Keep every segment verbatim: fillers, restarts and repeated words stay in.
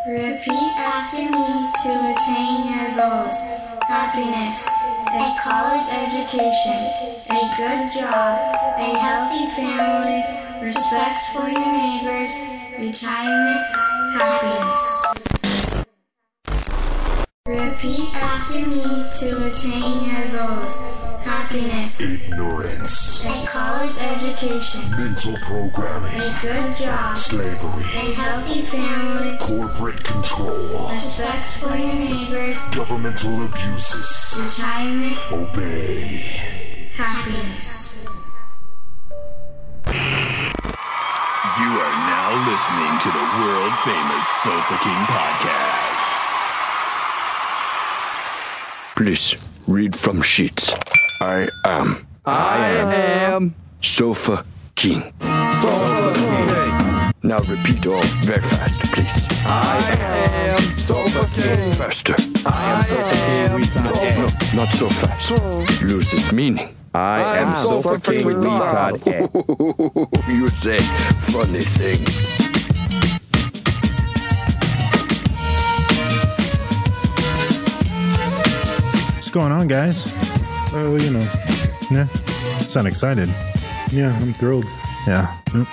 Repeat after me to attain your goals. Happiness, a college education, a good job, a healthy family, respect for your neighbors, retirement, happiness. Repeat after me to attain your goals. Happiness. Ignorance. A college education. Mental programming. A good job. Slavery. A healthy family. Corporate control. Respect for your neighbors. Governmental abuses. Retirement. Obey. Happiness. You are now listening to the world famous Sofa King podcast. Please read from sheets. I am. I am. Sofa King. Sofa King. Now repeat all very fast, please. I am Sofa King. Faster. I am Sofa King. No, not so fast. Loses meaning. I am Sofa King with Todd. You say funny things. What's going on, guys? Oh, you know. Yeah, sound excited. Yeah, I'm thrilled. Yeah. Mm.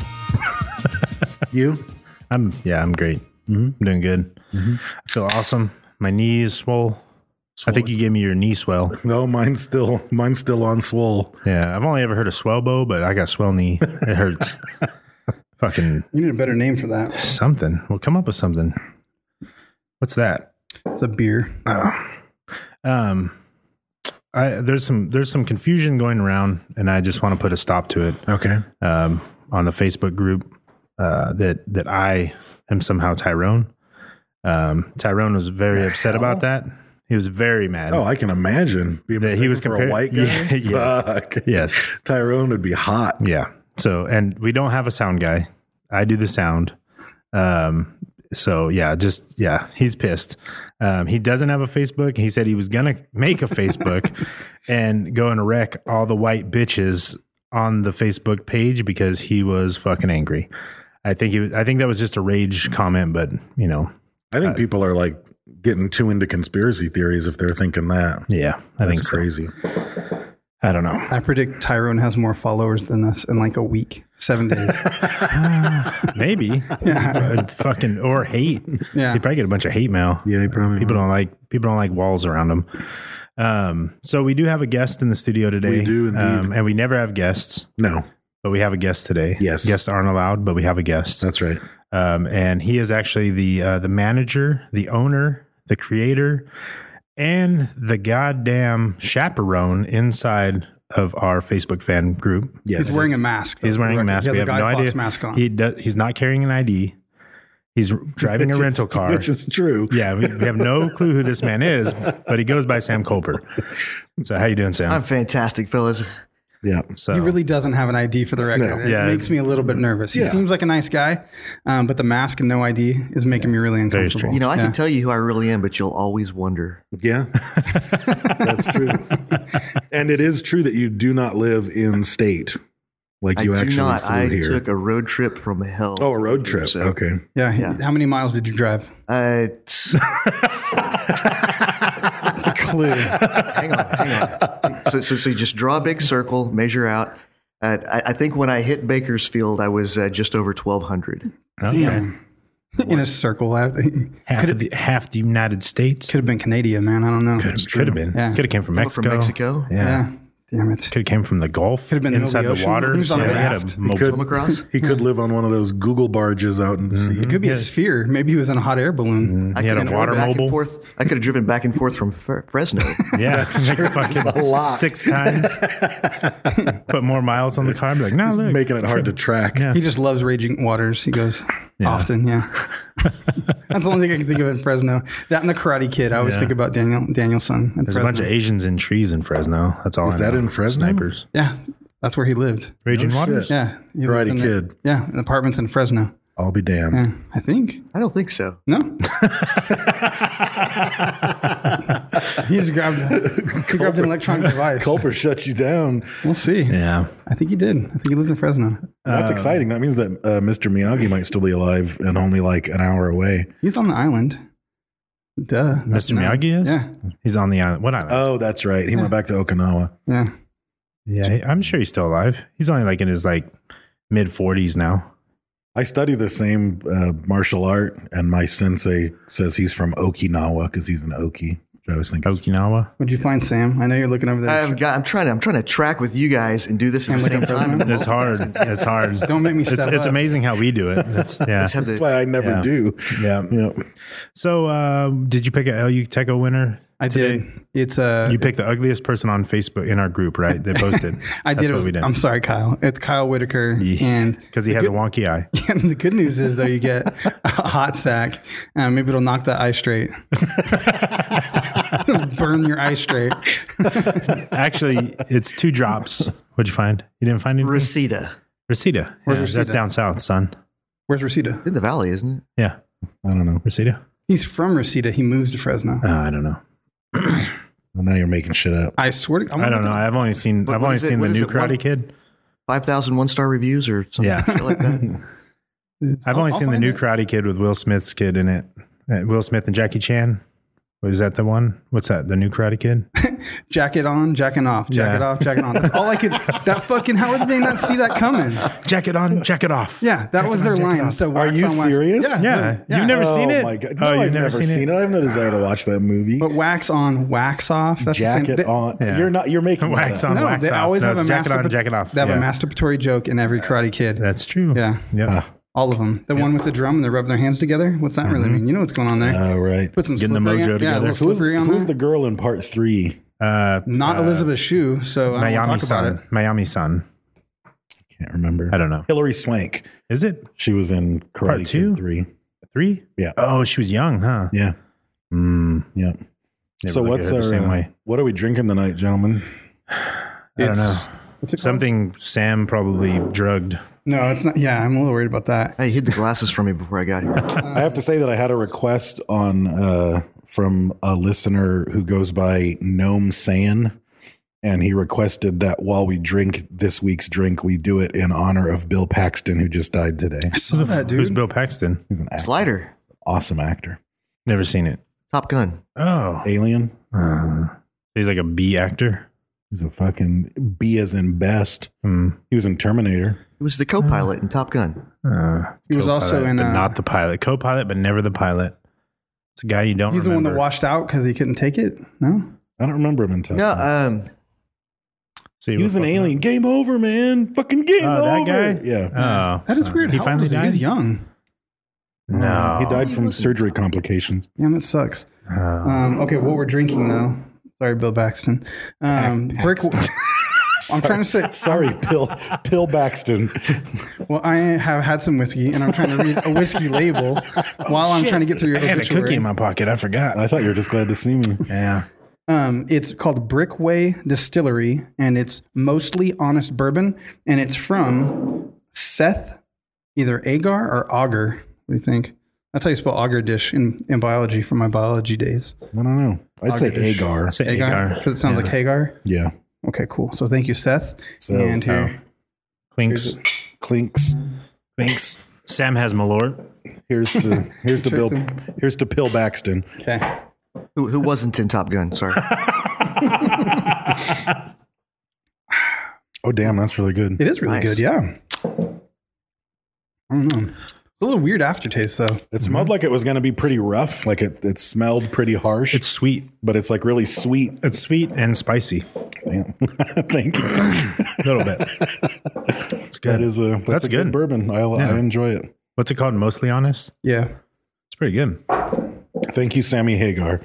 You? I'm, yeah, I'm great. Mm-hmm. I'm doing good. Mm-hmm. I feel awesome. My knee is swole. I think you gave me your knee swell. No, mine's still mine's still on swole. Yeah, I've only ever heard of swellbo, but I got swell knee. It hurts. Fucking You need a better name for that. something. We'll come up with something. What's that? It's a beer. Oh. Um, I there's some there's some confusion going around, and I just want to put a stop to it. Okay. Um, on the Facebook group, uh, that that I am somehow Tyrone. Um, Tyrone was very upset hell? about that. He was very mad. Oh, I can imagine being That he was for compar- a white guy. Yeah, yes. Fuck. Yes. Tyrone would be hot. Yeah. So, and we don't have a sound guy. I do the sound. Um, so yeah, just, yeah, he's pissed. Um, he doesn't have a Facebook. He said he was going to make a Facebook and go and wreck all the white bitches on the Facebook page because he was fucking angry. I think he was, I think that was just a rage comment, but you know, I think uh, people are like getting too into conspiracy theories if they're thinking that. yeah, I That's think so. crazy. I don't know. I predict Tyrone has more followers than us in like a week, seven days. Maybe. Uh, fucking, or hate. Yeah. He'd probably get a bunch of hate mail. Yeah, he probably People would. don't like people don't like walls around them. Um, so we do have a guest in the studio today. We do indeed. Um, and we never have guests, No, but we have a guest today. Yes. Guests aren't allowed, but we have a guest. that's right. Um, and he is actually the uh, the manager, the owner, the creator, and the goddamn chaperone inside of our Facebook fan group. Yes. He's wearing a mask. He's wearing a mask. He has We a have Guy no Fawkes idea. mask on. He does. He's not carrying an I D. He's driving a Which rental is- car. Which is true. Yeah, we, we have no clue who this man is, but he goes by Sam Colper. So how you doing, Sam? I'm fantastic, fellas. Yeah. so He really doesn't have an I D for the record. No. It Yeah. makes me a little bit nervous. He Yeah. seems like a nice guy, um, but the mask and no I D is making me really Very uncomfortable. strange. You know, I Yeah. can tell you who I really am, but you'll always wonder. Yeah. That's true. And it is true that you do not live in state. Like you I do actually not. flew I here. took a road trip from hell. oh, a road trip. So, Okay. Yeah. he- Yeah. How many miles did you drive? Uh, t- That's a clue. hang on, hang on. So, so, so you just draw a big circle, measure out. Uh, I, I think when I hit Bakersfield, I was uh, just over twelve hundred. okay. Damn. In a circle. I- half Could of the half the United States. Could have been Canada, man. I don't know. Could could have been. Yeah. Could have came from From Mexico. Mexico? Yeah. Yeah. Damn it. Could have came from the Gulf. Could have been in the inside the, ocean. He waters. was on a he had raft. mo- Could- Swim across? He could live on one of those Google barges out in the sea. It could be a sphere. Maybe he was in a hot air balloon. I He had could a have water driven back mobile. and forth. I could have driven back and forth from Fre- Fresno. Yeah, make fucking a lot. six times. Put more miles on the car. Be like, no, look, Making it hard to track. Yeah. He just loves raging waters. He goes Yeah. often. Yeah. That's the only thing I can think of in Fresno. That and the Karate Kid. I always Yeah. think about Daniel Danielson. In There's Fresno. a bunch of Asians in trees in Fresno. That's all. Is I that know. in Fresno? Snipers. Yeah. That's where he lived. Raging No Waters. shit. Yeah. He Karate lived in the- Kid. yeah. In apartments in Fresno. I'll be damned. Yeah. I think. I don't think so. No. He just grabbed, he grabbed an electronic device. Culper shut you down. We'll see. Yeah. I think he did. I think he lived in Fresno. That's exciting. That means that uh, Mister Miyagi might still be alive and only like an hour away. He's on the island. Duh. Mister No. Miyagi is? Yeah. He's on the island. What island? Oh, that's right. He went back to Okinawa. Yeah. yeah, he- I'm sure he's still alive. He's only like in his like mid forties now. I study the same uh, martial art, and my sensei says he's from Okinawa because he's an Oki. Which I was thinking. Okinawa. What'd you find, Sam? I know you're looking over there. I've got, I'm trying to I'm trying to track with you guys and do this at And the look same up time. Fresno? It's hard. It's hard. Don't make me It's, step it's up. amazing how we do it. It's, yeah. Let's have the- That's why I never Yeah. do. Yeah. Yeah. So, uh, did you pick a L U Teco winner? I did. It's uh, You picked the ugliest person on Facebook in our group, right? They posted. I That's did. It what was, we did. I'm sorry, Kyle. It's Kyle Whitaker, and Because he has a wonky eye. and the good news is though you get a hot sack. Uh, maybe it'll knock that eye straight. Burn your eye straight. Actually, it's two drops. What'd you find? You didn't find anything? Reseda. Reseda. Where's Yeah, Reseda? That's down south, son. Where's Reseda? In the valley, isn't it? Yeah. I don't know. Reseda? He's from Reseda. He moves to Fresno. Uh, I don't know. Well, now you're making shit up. I swear to I'm I don't know. looking- I've only seen What- I've what only is it? seen the What is new it? One- Karate Kid. five thousand one-star reviews or something Yeah. shit like that? I've I'll- only I'll seen the find new it. Karate Kid with Will Smith's kid in it. Uh, Will Smith and Jackie Chan. Was that the one? What's that? The new Karate Kid? Jacket on, jacking off, jacket Yeah. off, jacking on. That's all I could. That fucking. How did they not see that coming? Jacket on, jacket off. Yeah, that Jacket was on, their jacket line. off. Instead of Are wax you on, wax- serious? Yeah, Yeah. yeah. You've never seen oh it? my God. Oh, No, you've I've never never seen seen it? it. I have no desire to watch that movie. But wax on, wax off. That's Jacket the same. on. Yeah. You're not. You're making Wax that up. on, No, wax they off. always No, have a it's jacket on, masturba- jacket off. They have Yeah. a masturbatory joke in every Karate Kid. That's true. Yeah. Yeah. All of them. The one with the drum and they rub their hands together. What's that really mean? You know what's going on there. Oh, right. Put some Getting the slippery mojo on, Yeah, a together. little Who's, slippery on who's there. the girl in part three? Uh, Not uh, Elizabeth Shue. So I don't Miami want to talk about Sun. it. Miami Sun. Can't remember. I don't know. Hillary Swank. Is it She was in Karate Part Kid two? three. three? Yeah. Oh, she was young, huh? Yeah. Mm, Yeah. never So look what's at her our? the same uh, way? What are we drinking tonight, gentlemen? I don't know. It's- What's it called? Something Sam probably drugged. No, it's not. Yeah, I'm a little worried about that. Hey, he hid the glasses from me before I got here. I have to say that I had a request on uh, from a listener who goes by Gnome San, and he requested that while we drink this week's drink, we do it in honor of Bill Paxton, who just died today. I saw that, dude. Who's Bill Paxton? He's an actor, Slider. awesome actor. Never seen it. Top Gun. Oh. Alien. Uh, he's like a B actor. He's a fucking B as in best. Hmm. He was in Terminator. He was the co-pilot in Top Gun. Uh, He was also co-pilot, in, but uh, not the pilot. Co-pilot, but never the pilot. It's a guy you don't He's the one remember. that washed out because he couldn't take it. No. I don't remember him in Top No, Gun. um, See, He we're was an fucking alien. up. Game over, man. Fucking game Oh, that over. guy? Yeah. Oh. That is Uh, weird. He How finally old is he? died? He's young. No. He died He from wasn't- surgery complications. Yeah, that sucks. Oh. Um, okay, what we're drinking though. Sorry, Bill Baxton. Um, brick. I'm trying to say. Sorry, Pill Pill Baxton. Well, I have had some whiskey, and I'm trying to read a whiskey label while I'm trying to get through your I had a obituary. cookie in my pocket. I forgot. I thought you were just glad to see me. Yeah. Um, it's called Brickway Distillery, and it's mostly honest bourbon, and it's from Seth, either Agar or Auger. What do you think? That's how you spell Auger dish in, in biology from my biology days. I don't know. I'd say Agar-ish. Agar. I say Agar. Because it sounds like Hagar. Yeah. Okay, cool. So thank you, Seth. So, and here, Clinks. Clinks. Clinks. Sam has Malort. Here's to here's to Bill. Here's to Pill Baxton. okay. who, who wasn't in Top Gun? Sorry. Oh damn, that's really good. It is really Nice. good, yeah. I don't know. It's a little weird aftertaste, though. It smelled like it was going to be pretty rough. Like it, it smelled pretty harsh. It's sweet. but it's like really sweet. It's sweet and spicy. Damn. Thank you. A little bit. It's good. That is a that's, That's a good, good. bourbon. I, Yeah. I enjoy it. What's it called? Mostly Honest? Yeah. It's pretty good. Thank you, Sammy Hagar.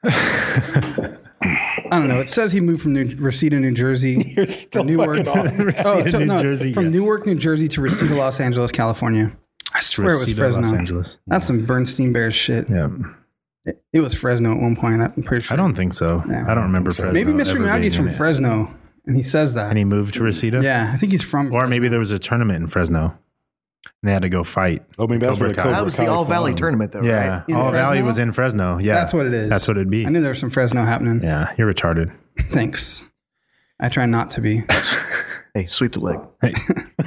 I don't know. It says he moved from New, Reseda, New Jersey. You're still to Newark. fucking on. Oh, Reseda, to- New no, Jersey, from yeah. Newark, New Jersey to Reseda, Los Angeles, California. I swear it was Reseda, Fresno. Los Angeles. That's some Bernstein Bears shit. Yeah. It, it was Fresno at one point. I'm pretty sure. I don't think so. Yeah. I don't remember Fresno. Maybe Mister ever Miyagi's being from in it. Fresno, and he says that. And he moved to Reseda? yeah, I think he's from. Or maybe there was a tournament in Fresno. And they had to go fight. Oh, maybe that's Cobra where the Kai. Cobra That was the Kai All Valley farm. tournament, though, Yeah, right? In All Valley Fresno? was in Fresno. Yeah, That's what it is. That's what it'd be. I knew there was some Fresno happening. Yeah, you're retarded. Thanks. I try not to be. Hey, sweep the leg. Hey,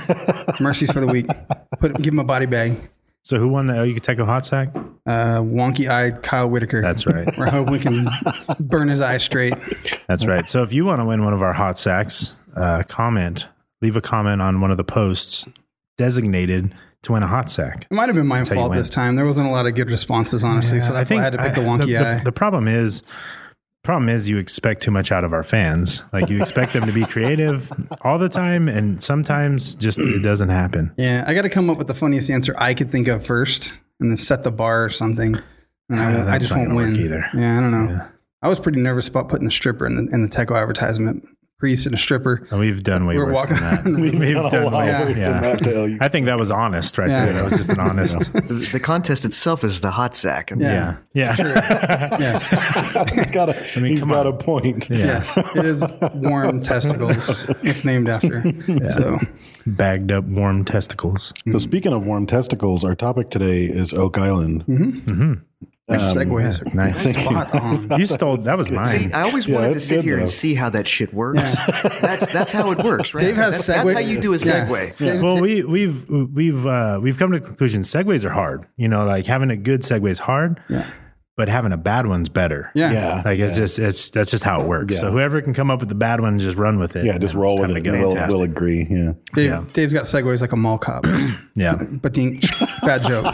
Mercies for the week. Put give him a body bag. so who won the El Yucateco hot sack? Uh, wonky-eyed Kyle Whitaker. That's right. We're hoping we can burn his eyes straight. That's right. So if you want to win one of our hot sacks, uh, comment, leave a comment on one of the posts designated to win a hot sack. It might have been my how you fault win. this time. There wasn't a lot of good responses, honestly. so that's why I had to pick the wonky the, eye. The, the problem is, problem is you expect too much out of our fans. Like you expect them to be creative all the time, and sometimes just it doesn't happen. yeah, I got to come up with the funniest answer I could think of first, and then set the bar or something. And I, Uh, won't- I that's just not won't gonna work win either. Yeah, I don't know. Yeah. I was pretty nervous about putting the stripper in the in the Teco advertisement. Priest and a stripper. And we've done way We're worse walking than that. around. We've done a lot yeah. worse than that to El Yucateco. I think that was honest right Yeah. there. That was just an honest. The, the contest itself is the hot sack. I mean, Yeah. Yeah. Yeah. Yes, he's got a, mean, he's come got on. a point. yes, it is warm testicles. It's named after. So Bagged up warm testicles. So speaking of warm testicles, our topic today is Oak Island. which segues are Nice. spot on. You stole that was mine. See, I always Yeah, wanted to that's sit good, here though. and see how that shit works. That's that's how it works, right? Dave has that's, that's segue- how you do a Yeah. segue. Yeah. Well, we we've we've uh, we've come to the conclusion segues are hard. You know, like having a good segue is hard, Yeah. but having a bad one's better. Yeah. Yeah. Like it's just it's that's just how it works. Yeah. So whoever can come up with the bad one, just run with it. Yeah, just And roll it's with time it. to go. We'll, Fantastic. we'll agree. Yeah. Dave, Yeah. Dave's got segues like a mall cop. Yeah. But the bad joke.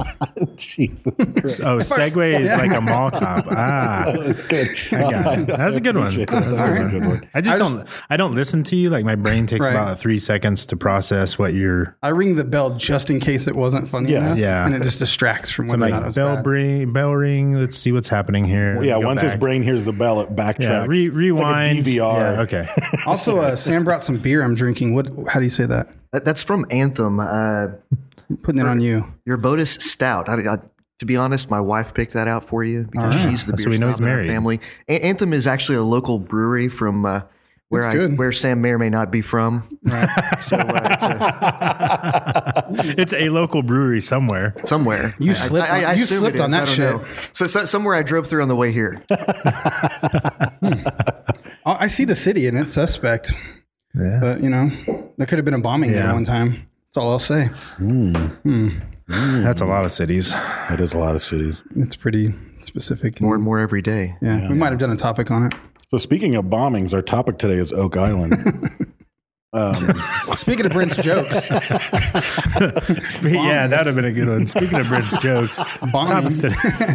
Jesus Christ. Oh, segue is like a mall cop. Ah, That's good. I got it. That's a good one. Appreciate That's that. a That was good a good one. I just I just- don't. I don't listen to you. Like my brain takes Right. about three seconds to process what you're. I ring the bell just in case it wasn't funny Yeah. enough. Yeah. And it just distracts from I'm whether or not it like was bell bad. ring, bell ring. Let's see what's happening here. Yeah, Go once his back. brain hears the bell, it backtracks. Yeah, re- rewind. It's like a D V R. Yeah, okay. Also, uh, Sam brought some beer I'm drinking. What? How do you say that? That- That's from Anthem. Uh, Putting it on you. your Botus Stout. I, I, to be honest, my wife picked that out for you because All right. she's the So beer we know snob he's in our married. family. A- Anthem is actually a local brewery from uh, where That's I good. where Sam may or may not be from. So uh, it's a, It's a local brewery somewhere. somewhere. You I- slipped I, I, on- I you assume slipped it on is. that I don't shit. know. So, so somewhere I drove through on the way here. Oh, I see the city and it's suspect. Yeah. But, you know, there could have been a bombing there Yeah. one time. That's all I'll say. That's a lot of cities. It is a lot of cities. It's pretty specific. More and more every day. Yeah, we might have done a topic on it. So speaking of bombings, our topic today is Oak Island. um, Speaking of Brent's jokes, Yeah, that would have been a good one. Speaking of Brent's jokes, Bombing. topics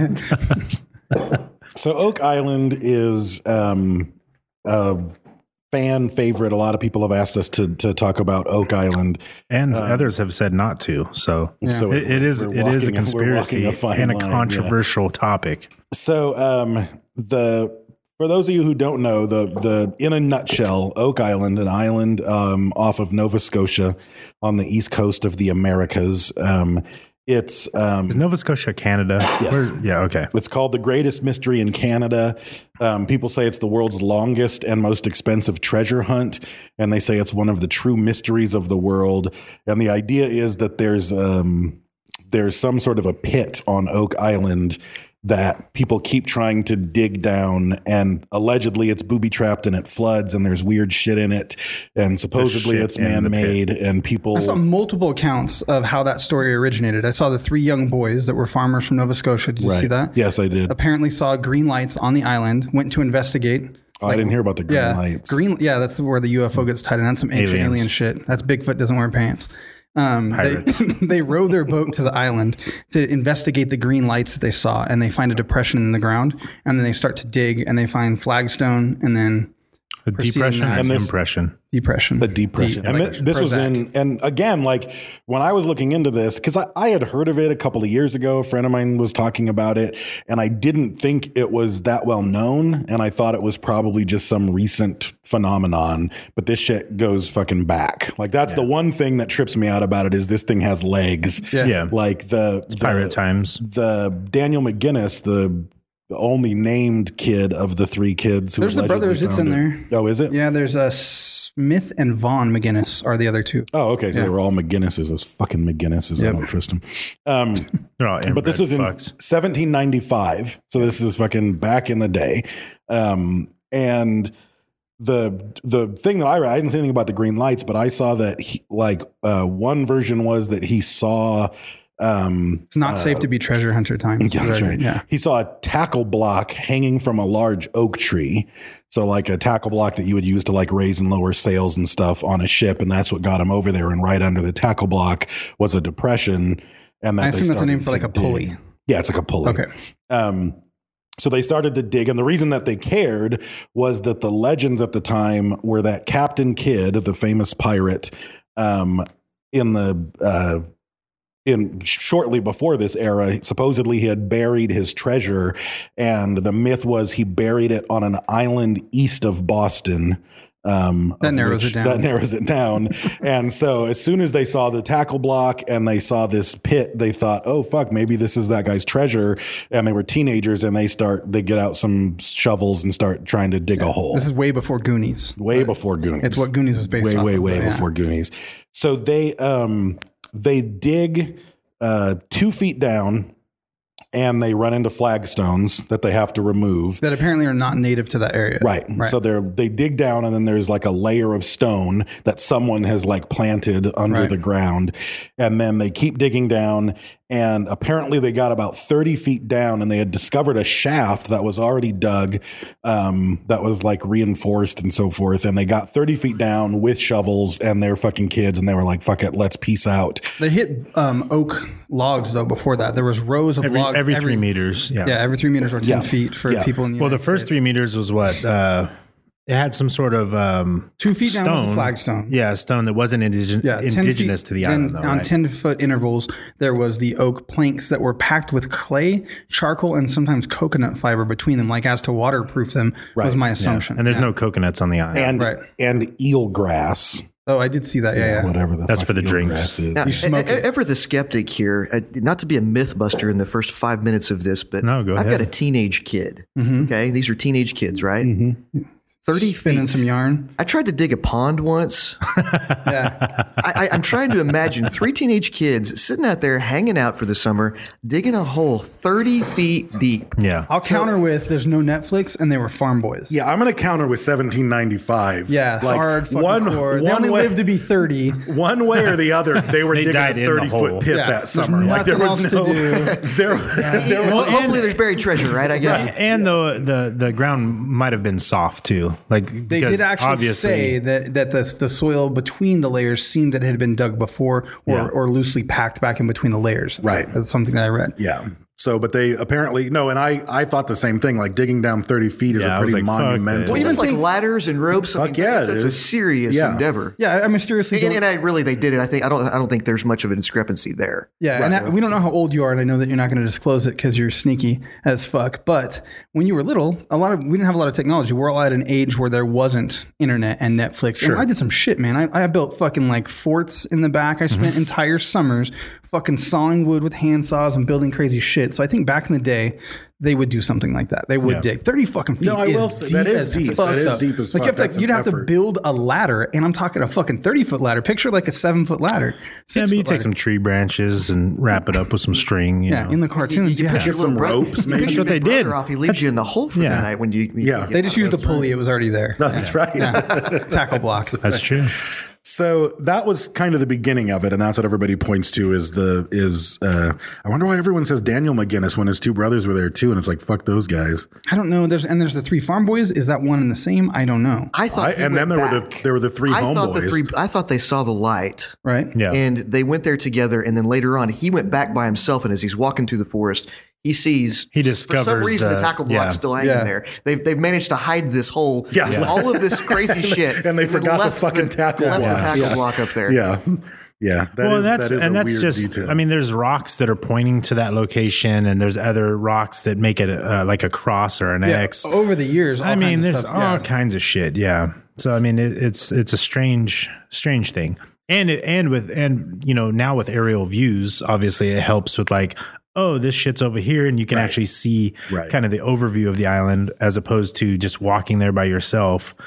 today. so Oak Island is um, a fan favorite. A lot of people have asked us to to talk about Oak Island. and others have said not to. So, So it, it is we're it is a walking- we're conspiracy walking a fine and a line, yeah. controversial topic. So um, the for those of you who don't know, the the in a nutshell, Oak Island, an island um, off of Nova Scotia on the east coast of the Americas. Um, it's um, Is Nova Scotia Canada? Where- yeah, okay. It's called the greatest mystery in Canada. Um, people say it's the world's longest and most expensive treasure hunt, and they say it's one of the true mysteries of the world. And the idea is that there's um, there's some sort of a pit on Oak Island that people keep trying to dig down, and allegedly it's booby trapped and it floods and there's weird shit in it, and supposedly shit it's in the man made, and people. I saw multiple accounts of how that story originated. I saw the three young boys that were farmers from Nova Scotia. Did you see that? Yes, I did. Apparently saw green lights on the island, went to investigate. Oh, I didn't hear about the green yeah, lights. Green, yeah, that's where the U F O gets tied in. That's some ancient Aliens. alien shit. That's Bigfoot doesn't wear pants. Um, they, they row their boat to the island to investigate the green lights that they saw, and they find a depression in the ground, and then they start to dig, and they find flagstone, and then A Proceeding depression that. and And this- impression. depression. The depression. Deep, and like thi- this was Prozac. in, and again, like when I was looking into this, because I, I had heard of it a couple of years ago. A friend of mine was talking about it, and I didn't think it was that well known. And I thought it was probably just some recent phenomenon. But this shit goes fucking back. Like that's the one thing that trips me out about it is this thing has legs. Yeah. Yeah. Like the, the Pirate Times. The Daniel McGinnis, the the only named kid of the three kids who There's the allegedly brothers. It's found in it. there. Oh, is it? Yeah, there's a s- Smith and Vaughn McGinnis are the other two. Oh, okay. So Yeah. they were all McGinnises. Those fucking McGinnises. I Yep. don't trust them. Um, They're all but this was in fucks. seventeen ninety-five. So this is fucking back in the day. Um, and the the thing that I read, I didn't see anything about the green lights, but I saw that he, like uh, one version was that he saw. Um, It's not safe to be treasure hunter time. Yeah, that's right. Yeah. He saw a tackle block hanging from a large oak tree. So like a tackle block that you would use to like raise and lower sails and stuff on a ship. And that's what got him over there. And right under the tackle block was a depression. And that I they assume that's a name started for like to a pulley. dig. Yeah, it's like a pulley. Okay. Um, so they started to dig. And the reason that they cared was that the legends at the time were that Captain Kidd, the famous pirate, um, in the, uh, in shortly before this era, supposedly he had buried his treasure, and the myth was he buried it on an island east of Boston. Um, That of narrows which- it down. That narrows it down. And so as soon as they saw the tackle block and they saw this pit, they thought, oh, fuck, maybe this is that guy's treasure. And they were teenagers, and they start, they get out some shovels and start trying to dig a hole. This is way before Goonies. Way before Goonies. It's what Goonies was based way, off way, of, way but yeah. before Goonies. So they um they dig uh two feet down, and they run into flagstones that they have to remove. That apparently are not native to that area. Right. Right. So they're they dig down, and then there's like a layer of stone that someone has like planted under Right. the ground. And then they keep digging down, and apparently they got about thirty feet down, and they had discovered a shaft that was already dug, um, that was like reinforced and so forth. And they got thirty feet down with shovels, and they're fucking kids, and they were like, fuck it, let's peace out. They hit um, oak logs though. Before that, there was rows of Every, logs every three meters. Yeah. Yeah, every three meters or ten Yeah. feet for Yeah. people in the Well, the United first States. three meters was what? Uh, it had some sort of um, Two feet down was a stone. flagstone. Yeah, a stone that wasn't indige- Yeah, ten indigenous feet, to the then island. Though, on right? ten foot intervals, there was the oak planks that were packed with clay, charcoal, and sometimes coconut fiber between them, like as to waterproof them. Was Right. my Yeah. assumption. and there's Yeah. no coconuts on the island. And Right. and eel grass. Oh, I did see that. Yeah, yeah. Whatever the That's fuck for the eel drinks. grass is. Now, You smoke e- e- it. ever the skeptic here, uh, not to be a myth buster in the first five minutes of this, but No, go I've ahead. got a teenage kid. Okay, these are teenage kids, right? thirty Spinning feet. some yarn. I tried to dig a pond once. Yeah. I, I, I'm trying to imagine three teenage kids sitting out there hanging out for the summer, digging a hole thirty feet deep. yeah. I'll counter with there's no Netflix and they were farm boys. Yeah, I'm going to counter with seventeen ninety-five. Yeah, like hard fucking one, core. They one only way, lived to be thirty. one way or the other, they were They digging died a in the thirty foot hole. pit Yeah, that there's summer. Like there nothing was else no, to do. there, there Well, was, hopefully there's buried treasure, right? I guess. And the, the the ground might have been soft too. Like They because did actually obviously, say that that the the soil between the layers seemed that it had been dug before or, Yeah. or loosely packed back in between the layers. Right. That's something that I read. yeah. So, but they apparently no, and I I thought the same thing. Like digging down thirty feet is Yeah, a I was pretty like, fuck monumental. this. Well, even even like think- ladders and ropes. I Fuck mean, yeah, that's, that's a dude. serious Yeah. endeavor. Yeah, I I mysteriously And, don't. and I really, they did it. I think I don't. I don't think there's much of a discrepancy there. Yeah, and that, we don't know how old you are, and I know that you're not going to disclose it because you're sneaky as fuck. But when you were little, a lot of we didn't have a lot of technology. We're all at an age where there wasn't internet and Netflix. Sure. And I did some shit, man. I, I built fucking like forts in the back. I spent entire summers fucking sawing wood with hand saws and building crazy shit. So I think back in the day, they would do something like that. They would Yeah. dig thirty fucking feet. No, I is will say deep that is as deep. fuck, That is though. deep as like fuck. You have That's to, you'd an have to effort. build a ladder, and I'm talking a fucking thirty foot ladder. Picture like a seven foot ladder. yeah, Six but you foot take ladder. some tree branches and wrap it up with some string. You Yeah, know. in the You, cartoons, you yeah. pick your Some little bro- ropes, you maybe. pick That's your what they big brother did. Off, he leaves you in the hole for Yeah. the night when you. you Yeah. you They get just out. used a pulley. It was already there. No, that's right. Yeah. Tackle blocks. That's true. So that was kind of the beginning of it, and that's what everybody points to is the is. Uh, I wonder why everyone says Daniel McGinnis when his two brothers were there too, and it's like fuck those guys. I don't know. There's and there's the three farm boys. Is that one and the same? I don't know. I thought, I- he and then went there were the back. there were the three I thought the homeboys. three. I thought they saw the light. Right? Yeah. And they went there together, and then later on, he went back by himself. And as he's walking through the forest, he sees He for some discovers reason the, the- tackle block's yeah. still hanging Yeah. there. They've they've managed to hide this hole. Yeah. with Yeah. all of this crazy shit, And they then forgot the left fucking tackle left block. the tackle Yeah. block up there. Yeah, yeah. That well, is- that's that is and a that's weird just. detail. I mean, there's rocks that are pointing to that location, and there's other rocks that make it uh, like a cross or an Yeah. X. Over the years, all I mean, kinds of there's stuff, all yeah. kinds of shit. Yeah. So I mean, it, it's it's a strange strange thing, and it, and with and you know now with aerial views, obviously it helps with like. Oh, this shit's over here, and you can Right. actually see Right. kind of the overview of the island as opposed to just walking there by yourself.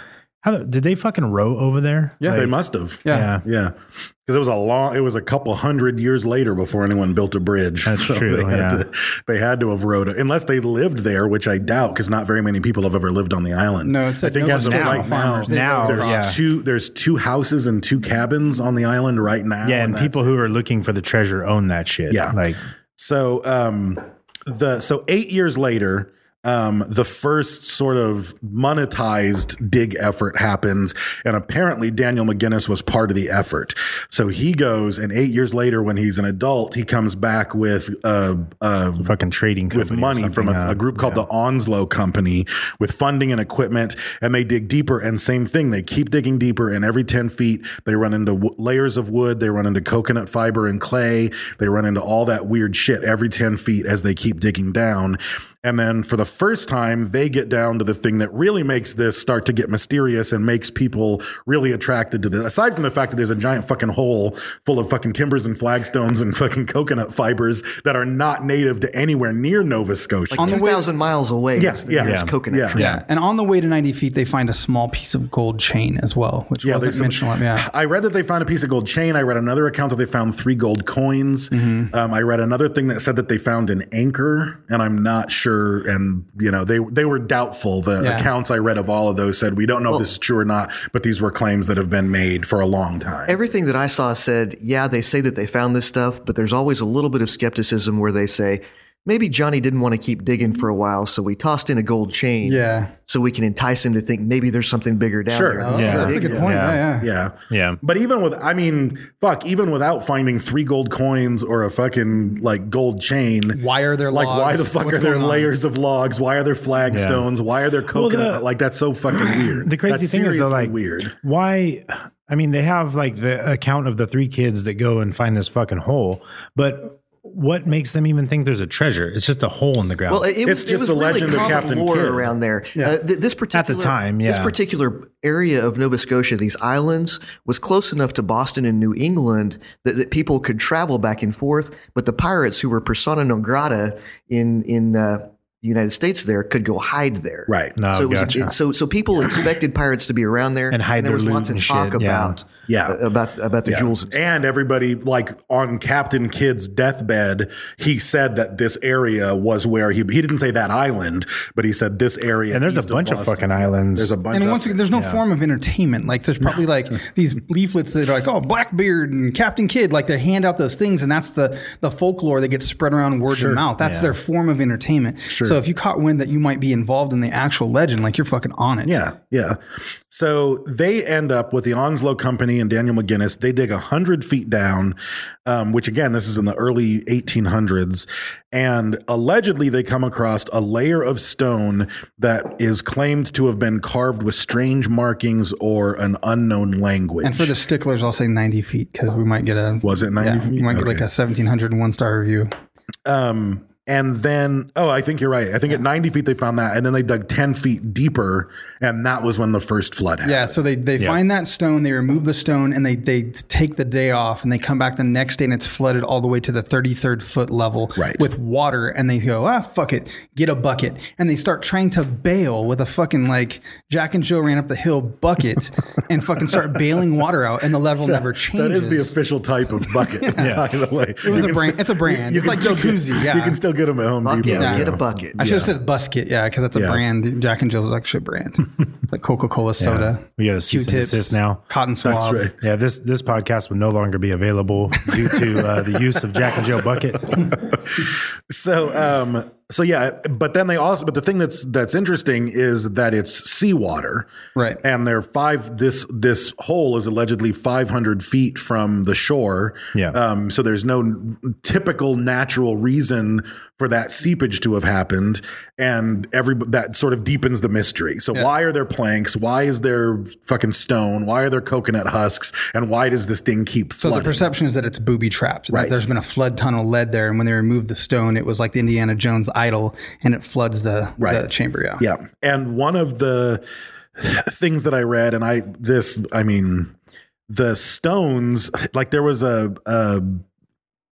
How did they fucking row over there? Yeah. They Like, must have. Yeah. Yeah. Yeah. Because it was a long, it was a couple hundred years later before anyone built a bridge. That's true, They had, yeah. to, they had to have rowed, unless they lived there, which I doubt, because not very many people have ever lived on the island. No, it's I like think Nova as of Scotia right farmers, they now, row there's across. yeah. two. There's two houses and two cabins on the island right now. Yeah, and that's- people who are looking for the treasure own that shit. Yeah. Like, So um the so eight years later, um, the first sort of monetized dig effort happens, and apparently Daniel McGinnis was part of the effort. So he goes, and eight years later, when he's an adult, he comes back with uh, uh fucking trading company with or money from a, something, uh, a group called yeah. the Onslow Company with funding and equipment, and they dig deeper. And same thing, they keep digging deeper, and every ten feet they run into w- layers of wood, they run into coconut fiber and clay, they run into all that weird shit every ten feet as they keep digging down. And then for the first time, they get down to the thing that really makes this start to get mysterious and makes people really attracted to this. Aside from the fact that there's a giant fucking hole full of fucking timbers and flagstones and fucking coconut fibers that are not native to anywhere near Nova Scotia. Like two thousand miles away. Yeah, is the yeah, nearest yeah. coconut Yeah. tree. Yeah, and on the way to ninety feet, they find a small piece of gold chain as well, which Yeah, wasn't there's mentioned. some- Yeah, I read that they found a piece of gold chain. I read another account that they found three gold coins. Mm-hmm. Um, I read another thing that said that they found an anchor, and I'm not sure. And you know, they they were doubtful. The Yeah. accounts I read of all of those said we don't know Well- if this is true or not, but these were claims that have been made for a long time. Everything that I saw said, yeah, they say that they found this stuff, but there's always a little bit of skepticism where they say, maybe Johnny didn't want to keep digging for a while, so we tossed in a gold chain. yeah. So we can entice him to think maybe there's something bigger down Sure. there. Oh, Yeah. That's a good point. Yeah. Yeah, yeah. Yeah. Yeah. But even with, I mean, fuck, even without finding three gold coins or a fucking like gold chain. Why are there like, logs? why the fuck What's are there going on? layers of logs? Why are there flagstones? Why are there coconut? the- like, that's so fucking weird. The crazy That's thing is, though, seriously like, weird. why? I mean, they have like the account of the three kids that go and find this fucking hole, but what makes them even think there's a treasure? It's just a hole in the ground. Well, it, it was, It's just it was the really legend of common Captain lore Kidd. around there. Yeah. Uh, th- this particular time, this yeah. particular area of Nova Scotia, these islands, was close enough to Boston and New England that, that people could travel back and forth. But the pirates, who were persona non grata in in uh, the United States, there could go hide there. Right. No, so, it was, gotcha. it- so so people expected pirates to be around there, And hide there their was loot lots of and talk shit, yeah. about Yeah. uh, about about the Yeah. jewels. And stuff. And everybody, like on Captain Kidd's deathbed, he said that this area was where he he didn't say that island, but he said this area. and there's a east bunch of, Boston. fucking islands. There's a bunch. And of once again, there's no form of entertainment. Like there's probably like these leaflets that are like, oh, Blackbeard and Captain Kidd, like they hand out those things, and that's the the folklore that gets spread around word Sure. of mouth. That's Yeah. their form of entertainment. So if you caught wind that you might be involved in the actual legend, like you're fucking on it. Yeah, yeah. So they end up with the Onslow Company and Daniel McGinnis. They dig a hundred feet down, um, which again, this is in the early eighteen hundreds, and allegedly they come across a layer of stone that is claimed to have been carved with strange markings or an unknown language. And for the sticklers, I'll say ninety feet because we might get a Was it ninety yeah, feet? You might get like Okay. a seventeen hundred one star review. Um, and then, oh, I think you're right. I think at ninety feet they found that, and then they dug ten feet deeper, and that was when the first flood happened. Yeah, so they, they Yeah. find that stone, they remove the stone, and they, they take the day off, and they come back the next day, and it's flooded all the way to the thirty-third foot level Right. with water, and they go, ah, fuck it, get a bucket. And they start trying to bail with a fucking, like, Jack and Joe ran up the hill bucket and fucking start bailing water out, and the level never changes. That is the official type of bucket, by the way. It was a brand- it's a brand. It's can like still jacuzzi, Get, yeah. You can still get them at Home Bucket, Depot. get you a know. bucket. I should have said Buskit, yeah, because that's a Yeah. brand. Jack and Jill's is actually a brand. Like Coca-Cola soda. We got a cease and Q-tips, desist now. Cotton swab. That's right. Yeah, this this podcast would no longer be available due to uh, the use of Jack and Jill Bucket. So, um, so yeah, but then they also, but the thing that's that's interesting is that it's seawater, Right. And they're five. This this hole is allegedly five hundred feet from the shore. Yeah. Um. So there's no n- typical natural reason for that seepage to have happened, and every that sort of deepens the mystery. So Yeah. why are there planks? Why is there fucking stone? Why are there coconut husks? And why does this thing keep So flooding? the perception is that it's booby trapped. That Right. there's been a flood tunnel led there, and when they removed the stone, it was like the Indiana Jones idol, and it floods the, Right. the chamber. Yeah. Yeah. And one of the things that I read, and I, this, I mean, the stones, like there was a, a,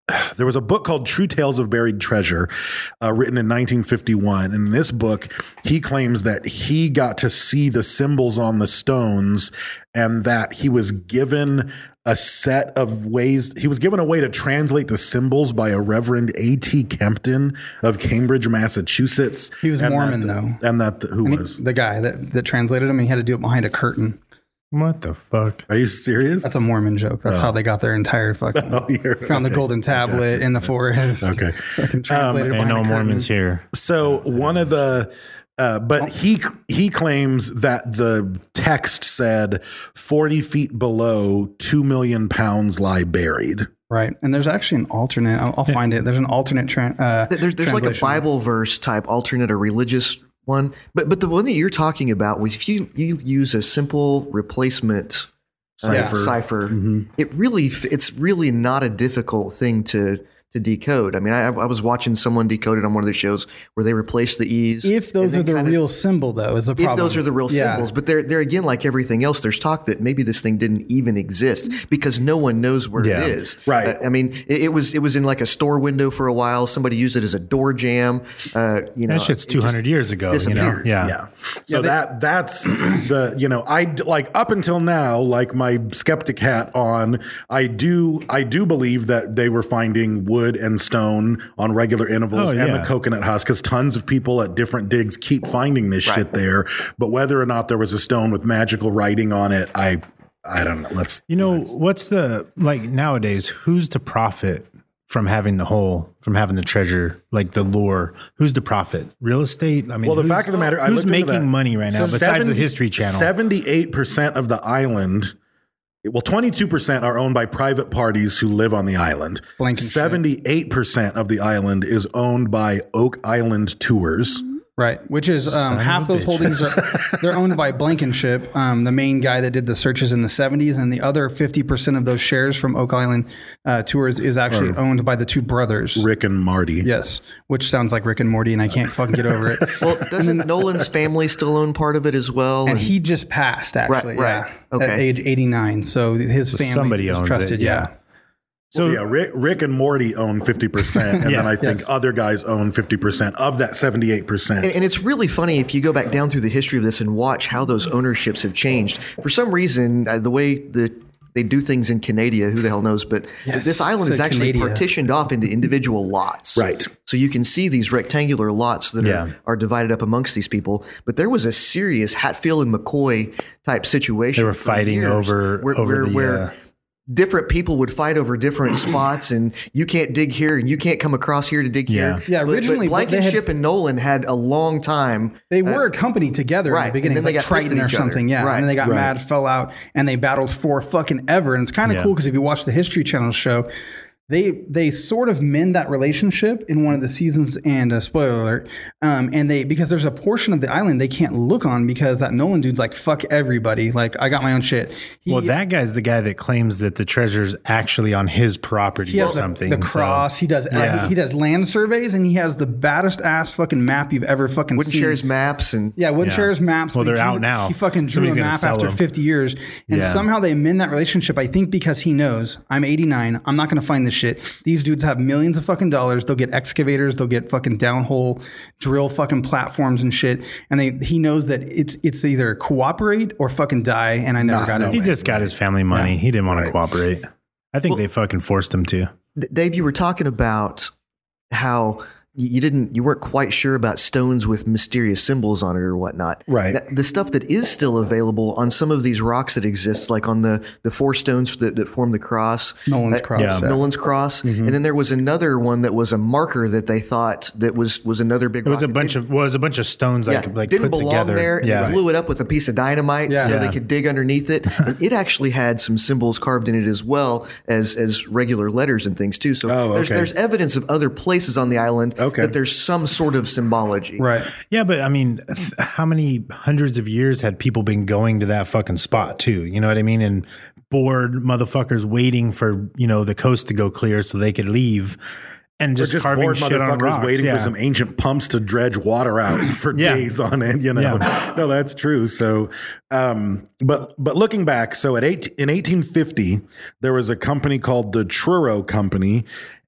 there was a book called True Tales of Buried Treasure, uh, written in nineteen fifty-one. And in this book, he claims that he got to see the symbols on the stones and that he was given a set of ways. He was given a way to translate the symbols by a Reverend A T Kempton of Cambridge, Massachusetts. He was And Mormon, that the- though. And that, the, who And he- was? the guy that, that translated him, and he had to do it behind a curtain. What the fuck? Are you serious? That's a Mormon joke. That's Oh. how they got their entire fucking Oh, you're- found the okay. golden tablet Gotcha. in the forest. Okay. Fucking translated Ain't behind no a curtain. Mormons here. So one of the, uh, but he he claims that the text said forty feet below, two million pounds lie buried. Right, and there's actually an alternate. I'll, I'll find it. There's an alternate. Tra- uh, There's there's like a translation. Bible verse type alternate or religious one, but but the one that you're talking about, if you you use a simple replacement uh, Yeah. cipher, Mm-hmm. it really f- it's really not a difficult thing to to decode. I mean, I, I was watching someone decode it on one of the shows where they replaced the E's. If those and are then the kinda- real symbol, though, is the problem. If those are the real Yeah. symbols, but they're, they're again, like everything else, there's talk that maybe this thing didn't even exist because no one knows where Yeah. it is. Right. Uh, I mean, it, it was, it was in like a store window for a while. Somebody used it as a door jam. Uh, you know, That shit's it two just hundred years ago. You know, disappeared. yeah. Yeah. So that that's the, you know, I d- like up until now, like my skeptic hat on, I do I do believe that they were finding wood and stone on regular intervals Oh, and yeah. the coconut husk, because tons of people at different digs keep finding this Right. shit there. But whether or not there was a stone with magical writing on it, I I don't know. Let's You know, what's the like nowadays? Who's to profit from having the whole, from having the treasure, like the lore? Who's to profit? Real estate? I mean, Well, the who's- fact of the matter, I who's looked into making that. money right now So besides seventy- the History Channel? seventy-eight percent of the island, well, twenty-two percent are owned by private parties who live on the island. Blankenship. seventy-eight percent of the island is owned by Oak Island Tours. Right, which is um, of half a those bitch. holdings are they're owned by Blankenship, um, the main guy that did the searches in the seventies, and the other fifty percent of those shares from Oak Island uh, Tours is actually owned by the two brothers. Rick and Marty. Yes, which sounds like Rick and Morty, and I can't fucking get over it. Well, doesn't Nolan's family still own part of it as well? And he just passed, actually, Right, right. yeah, at Okay. age eighty-nine. So his family somebody is owns trusted, it, yeah. So, yeah, Rick, Rick and Morty own fifty percent, and Yeah, then I think yes. other guys own fifty percent of that seventy-eight percent. And, and it's really funny if you go back down through the history of this and watch how those ownerships have changed. For some reason, uh, the way the they do things in Canada, who the hell knows? But Yes, this island is so actually Canada. partitioned off into individual lots. Right. So you can see these rectangular lots that Yeah. are, are divided up amongst these people. But there was a serious Hatfield and McCoy type situation. They were for fighting years over- where, over where, the, where uh, different people would fight over different spots, and you can't dig here, and you can't come across here to dig Yeah. here. Yeah, But- originally, but but they had- Blankenship and Nolan had a long time. They were a company together in right, the beginning, and then like they got pissed Triton at or each other. something, yeah. Right, And then they got right. mad, fell out, and they battled for fucking ever. And it's kind of Yeah. cool because if you watch the History Channel show, they they sort of mend that relationship in one of the seasons. And uh, spoiler alert, um, and they because there's a portion of the island they can't look on because that Nolan dude's like fuck everybody, like I got my own shit. He, Well, that guy's the guy that claims that the treasure's actually on his property He or has the, something. the so- cross. he does. Yeah. He, he does land surveys, and he has the baddest ass fucking map you've ever fucking Wooden seen. shares maps and Yeah, Wood Yeah. shares maps. Well, but they're he out drew- now. He fucking drew Somebody's a gonna map sell after them. fifty years, and Yeah. somehow they mend that relationship. I think because he knows I'm eighty-nine. I'm not going to find this shit. These dudes have millions of fucking dollars. They'll get excavators. They'll get fucking downhole drill fucking platforms and shit. And they he knows that it's it's either cooperate or fucking die. And I never Not got no it. He just got his family money. He didn't want Right. to cooperate. I think they fucking forced him to. D- Dave, you were talking about how you you didn't, you weren't quite sure about stones with mysterious symbols on it or whatnot. Right. Now, the stuff that is still available on some of these rocks that exist, like on the, the four stones that, that form the cross. Nolan's uh, cross, Yeah. yeah. Nolan's cross. Mm-hmm. And then there was another one that was a marker that they thought that was, was another big It was rock a that bunch didn't- of well, it was a bunch of stones yeah, like like didn't put belong together. there, and yeah. they blew it up with a piece of dynamite Yeah. so Yeah. they could dig underneath it. And it actually had some symbols carved in it as well as as regular letters and things too. So Oh, there's okay. there's evidence of other places on the island Okay. that there's some sort of symbology. Right. Yeah, but I mean, th- how many hundreds of years had people been going to that fucking spot too? You know what I mean? And bored motherfuckers waiting for, you know, the coast to go clear so they could leave and Or just, just carving bored shit on motherfuckers rocks. waiting yeah. for some ancient pumps to dredge water out for Yeah. days on end, you know. Yeah. No, that's true. So, um, but but looking back, so at eight in eighteen fifty, there was a company called the Truro Company,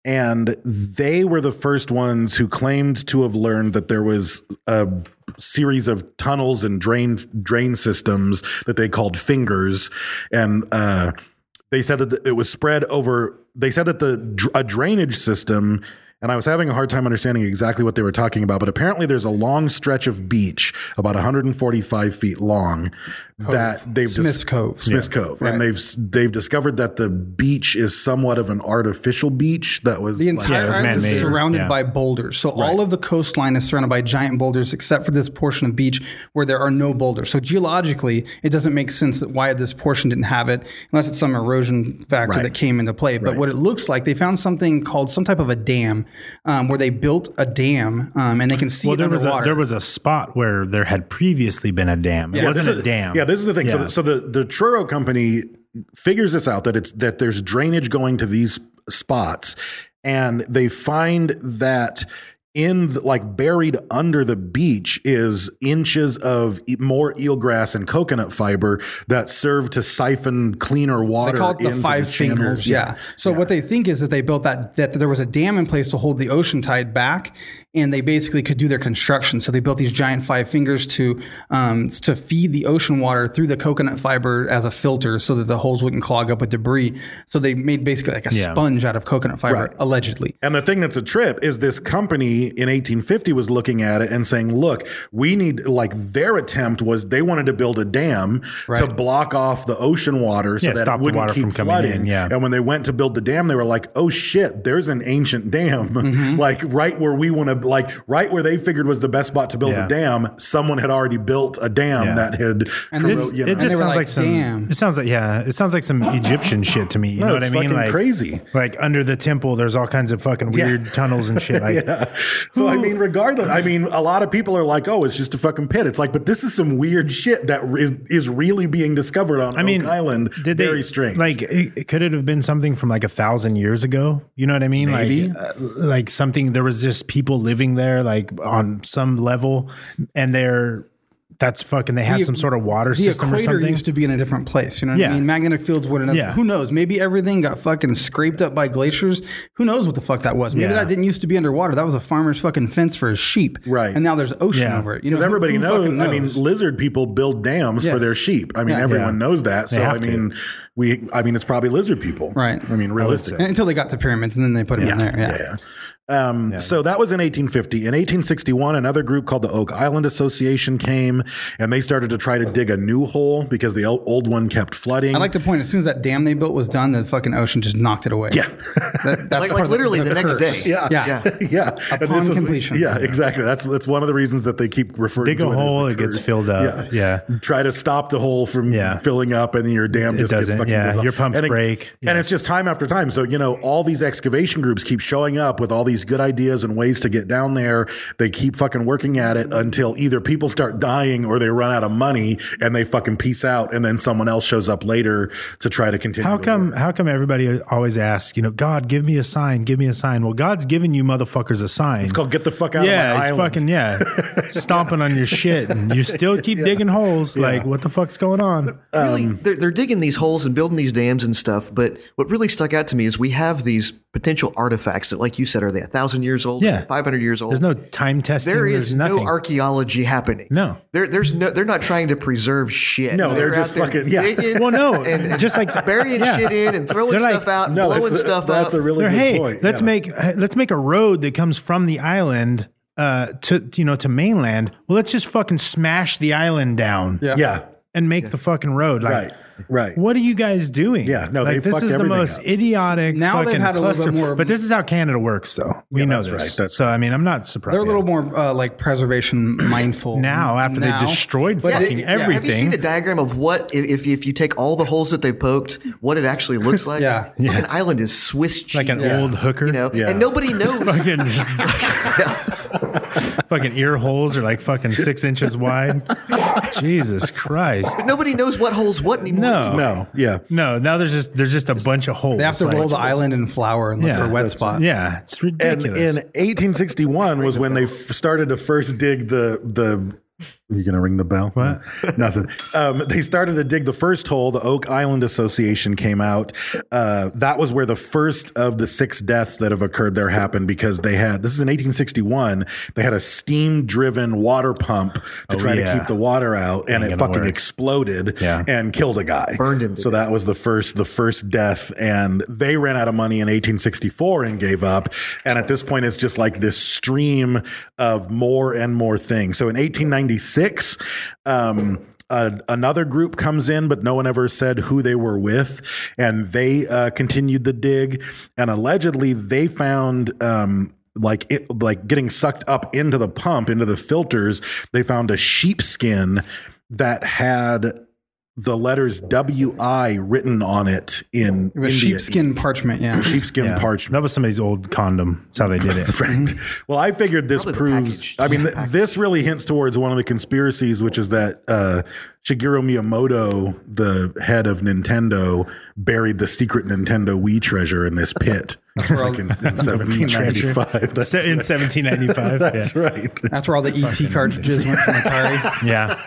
And they were the first ones who claimed to have learned that there was a series of tunnels and drain drain systems that they called fingers. And uh, they said that it was spread over, they said that the a drainage system, and I was having a hard time understanding exactly what they were talking about, but apparently there's a long stretch of beach, about one hundred forty-five feet long, that they've Smith's dis- Cove. Smith's Yeah. Cove, Right. and they've they've discovered that the beach is somewhat of an artificial beach that was The like- entire it was island is man-made. surrounded Yeah. by boulders. So all of the coastline is surrounded by giant boulders, except for this portion of beach where there are no boulders. So geologically, it doesn't make sense that why this portion didn't have it, unless it's some erosion factor Right. that came into play. But Right. what it looks like, they found something called some type of a dam, um, where they built a dam, um, and they can see Well, it there was a, underwater. there was a spot where there had previously been a dam. It Yeah, wasn't this a is- dam. Yeah, this is the thing. So, Yeah. the, so the the Truro company figures this out, that it's that there's drainage going to these spots, and they find that in the, like buried under the beach is inches of e- more eelgrass and coconut fiber that serve to siphon cleaner water. They call it the into five channels. fingers. Yeah. So what they think is that they built that, that there was a dam in place to hold the ocean tide back, and they basically could do their construction. So they built these giant five fingers to um, to feed the ocean water through the coconut fiber as a filter, so that the holes wouldn't clog up with debris. So they made basically like a Yeah. sponge out of coconut fiber, Right. allegedly. And the thing that's a trip is this company in eighteen fifty was looking at it and saying, look, we need, like, their attempt was they wanted to build a dam to Right. block off the ocean water so Yeah, that stop it the wouldn't water keep from coming flooding. in, yeah. And when they went to build the dam, they were like, oh shit, there's an ancient dam. Mm-hmm. Like right where we want to, like right where they figured was the best spot to build Yeah. a dam, someone had already built a dam Yeah. that had, And corro- this- you know. It they just were sounds like, like, some. "Damn." It sounds like yeah. It sounds like some Egyptian shit to me. You No, know what I it's mean? fucking Like crazy. Like under the temple, there's all kinds of fucking Yeah. weird tunnels and shit. Like Yeah. So I mean, regardless, I mean, a lot of people are like, "Oh, it's just a fucking pit." It's like, but this is some weird shit that is, is really being discovered on I mean, Oak Island. Did Very they, strange. Like, it, could it have been something from like a thousand years ago? You know what I mean? Maybe. Like, uh, like something. There was just people living there, like on some level, and they're that's fucking. They had The- some sort of water The system or equator something. used to be in a different place. You know what Yeah. I mean? Magnetic fields would another. Yeah. Who knows? Maybe everything got fucking scraped up by glaciers. Who knows what the fuck that was? Maybe Yeah. that didn't used to be underwater. That was a farmer's fucking fence for his sheep. Right. And now there's ocean Yeah. over it. You know, Because who- everybody who knows, fucking I mean, knows? lizard people build dams for Yes. their sheep. I mean, Yeah. everyone Yeah. knows that. They So I have to. mean, we, I mean, it's probably lizard people, Right. I mean, realistically. until they got to pyramids and then they put them in there. Yeah. yeah. Um, So that was in eighteen fifty. In eighteen sixty-one, another group called the Oak Island Association came, and they started to try to dig a new hole because the old old one kept flooding. I like to point, as soon as that dam they built was done, the fucking ocean just knocked it away. Yeah. That, that's Like- the like part that- literally the next curse. day. Yeah, Yeah. yeah. And Upon this is- completion. yeah, exactly. That's that's one of the reasons that they keep referring Dig to a it as hole, the it gets curse. filled up. Yeah. Try to stop the hole from Yeah. filling up, and then your dam It just gets doesn't. fucking Yeah, dissolved. your pumps and it- break. And it's just time after time. So, you know, all these excavation groups keep showing up with all these good ideas and ways to get down there. They keep fucking working at it until either people start dying or they run out of money and they fucking peace out, and then someone else shows up later to try to continue. How the come? work. How come everybody always asks? You know, God, give me a sign. Give me a sign. Well, God's giving you motherfuckers a sign. It's called get the fuck out yeah, of my it's island. fucking yeah, stomping on your shit, and you still keep digging holes. Like, what the fuck's going on? Really, Um, they're, they're digging these holes and building these dams and stuff. But what really stuck out to me is we have these potential artifacts that, like you said, are they a thousand years old? Yeah. five hundred years old. There's no time testing. There There's is nothing. no archaeology happening. No. there, there's no. They're not trying to preserve shit. No, they're just out there fucking- yeah. digging Well, no, and, and just like burying yeah. shit in and throwing They're like, stuff out, and No, blowing that's, a, stuff that's up. a really They're, good hey, point. let's yeah. make let's make a road that comes from the island uh, to you know to mainland. Well, let's just fucking smash the island down. Yeah. Yeah. and make the fucking road. Like, Right. Right. What are you guys doing? Yeah, no, like, they this fucked is the everything most up. idiotic. Now they've fucking had a little cluster. bit more- But this is how Canada works, though. We Yeah, know that's this. right. That's so I mean, I'm not surprised. They're a little more uh, like preservation mindful now after now. they destroyed But fucking it- everything. Have you seen a diagram of what if if you take all the holes that they've poked, what it actually looks like? Yeah. Yeah. Fucking island is Swiss cheese. like an old hooker. you know, Yeah. and nobody knows. fucking, just- fucking ear holes are like fucking six inches wide. Jesus Christ. Nobody knows what holes what anymore. No. No. Yeah. No, now there's just there's just a bunch of holes. They have to like- roll the island in flour and look Yeah, for a wet that's- spot. Yeah, it's And ridiculous. in eighteen sixty-one was when they f- started to first dig the the Are you going to ring the bell? What? Nothing. Um, they started to dig the first hole. The Oak Island Association came out. Uh, that was where the first of the six deaths that have occurred there happened because they had, this is in eighteen sixty-one, they had a steam driven water pump to Oh, try yeah. to keep the water out, and Ain't it gonna fucking work. exploded Yeah. and killed a guy. Burned him to So that was the first, the first death. And they ran out of money in eighteen sixty-four and gave up. And at this point, it's just like this stream of more and more things. So in eighteen ninety-six, um, uh, another group comes in, but no one ever said who they were with, and they uh, continued the dig. And allegedly, they found um, like it, like getting sucked up into the pump, into the filters. They found a sheepskin that had the letters W I written on it in It was India. sheepskin parchment. Yeah. Sheepskin Yeah. parchment. That was somebody's old condom. That's how they did it. Right. Well, I figured this Probably the proves. package. I mean, th- Package. this really hints towards one of the conspiracies, which is that uh, Shigeru Miyamoto, the head of Nintendo, buried the secret Nintendo Wii treasure in this pit like in, in seventeen ninety-five. That's Se- in right. seventeen ninety-five. That's yeah. right. That's where all the E T cartridges went from Atari.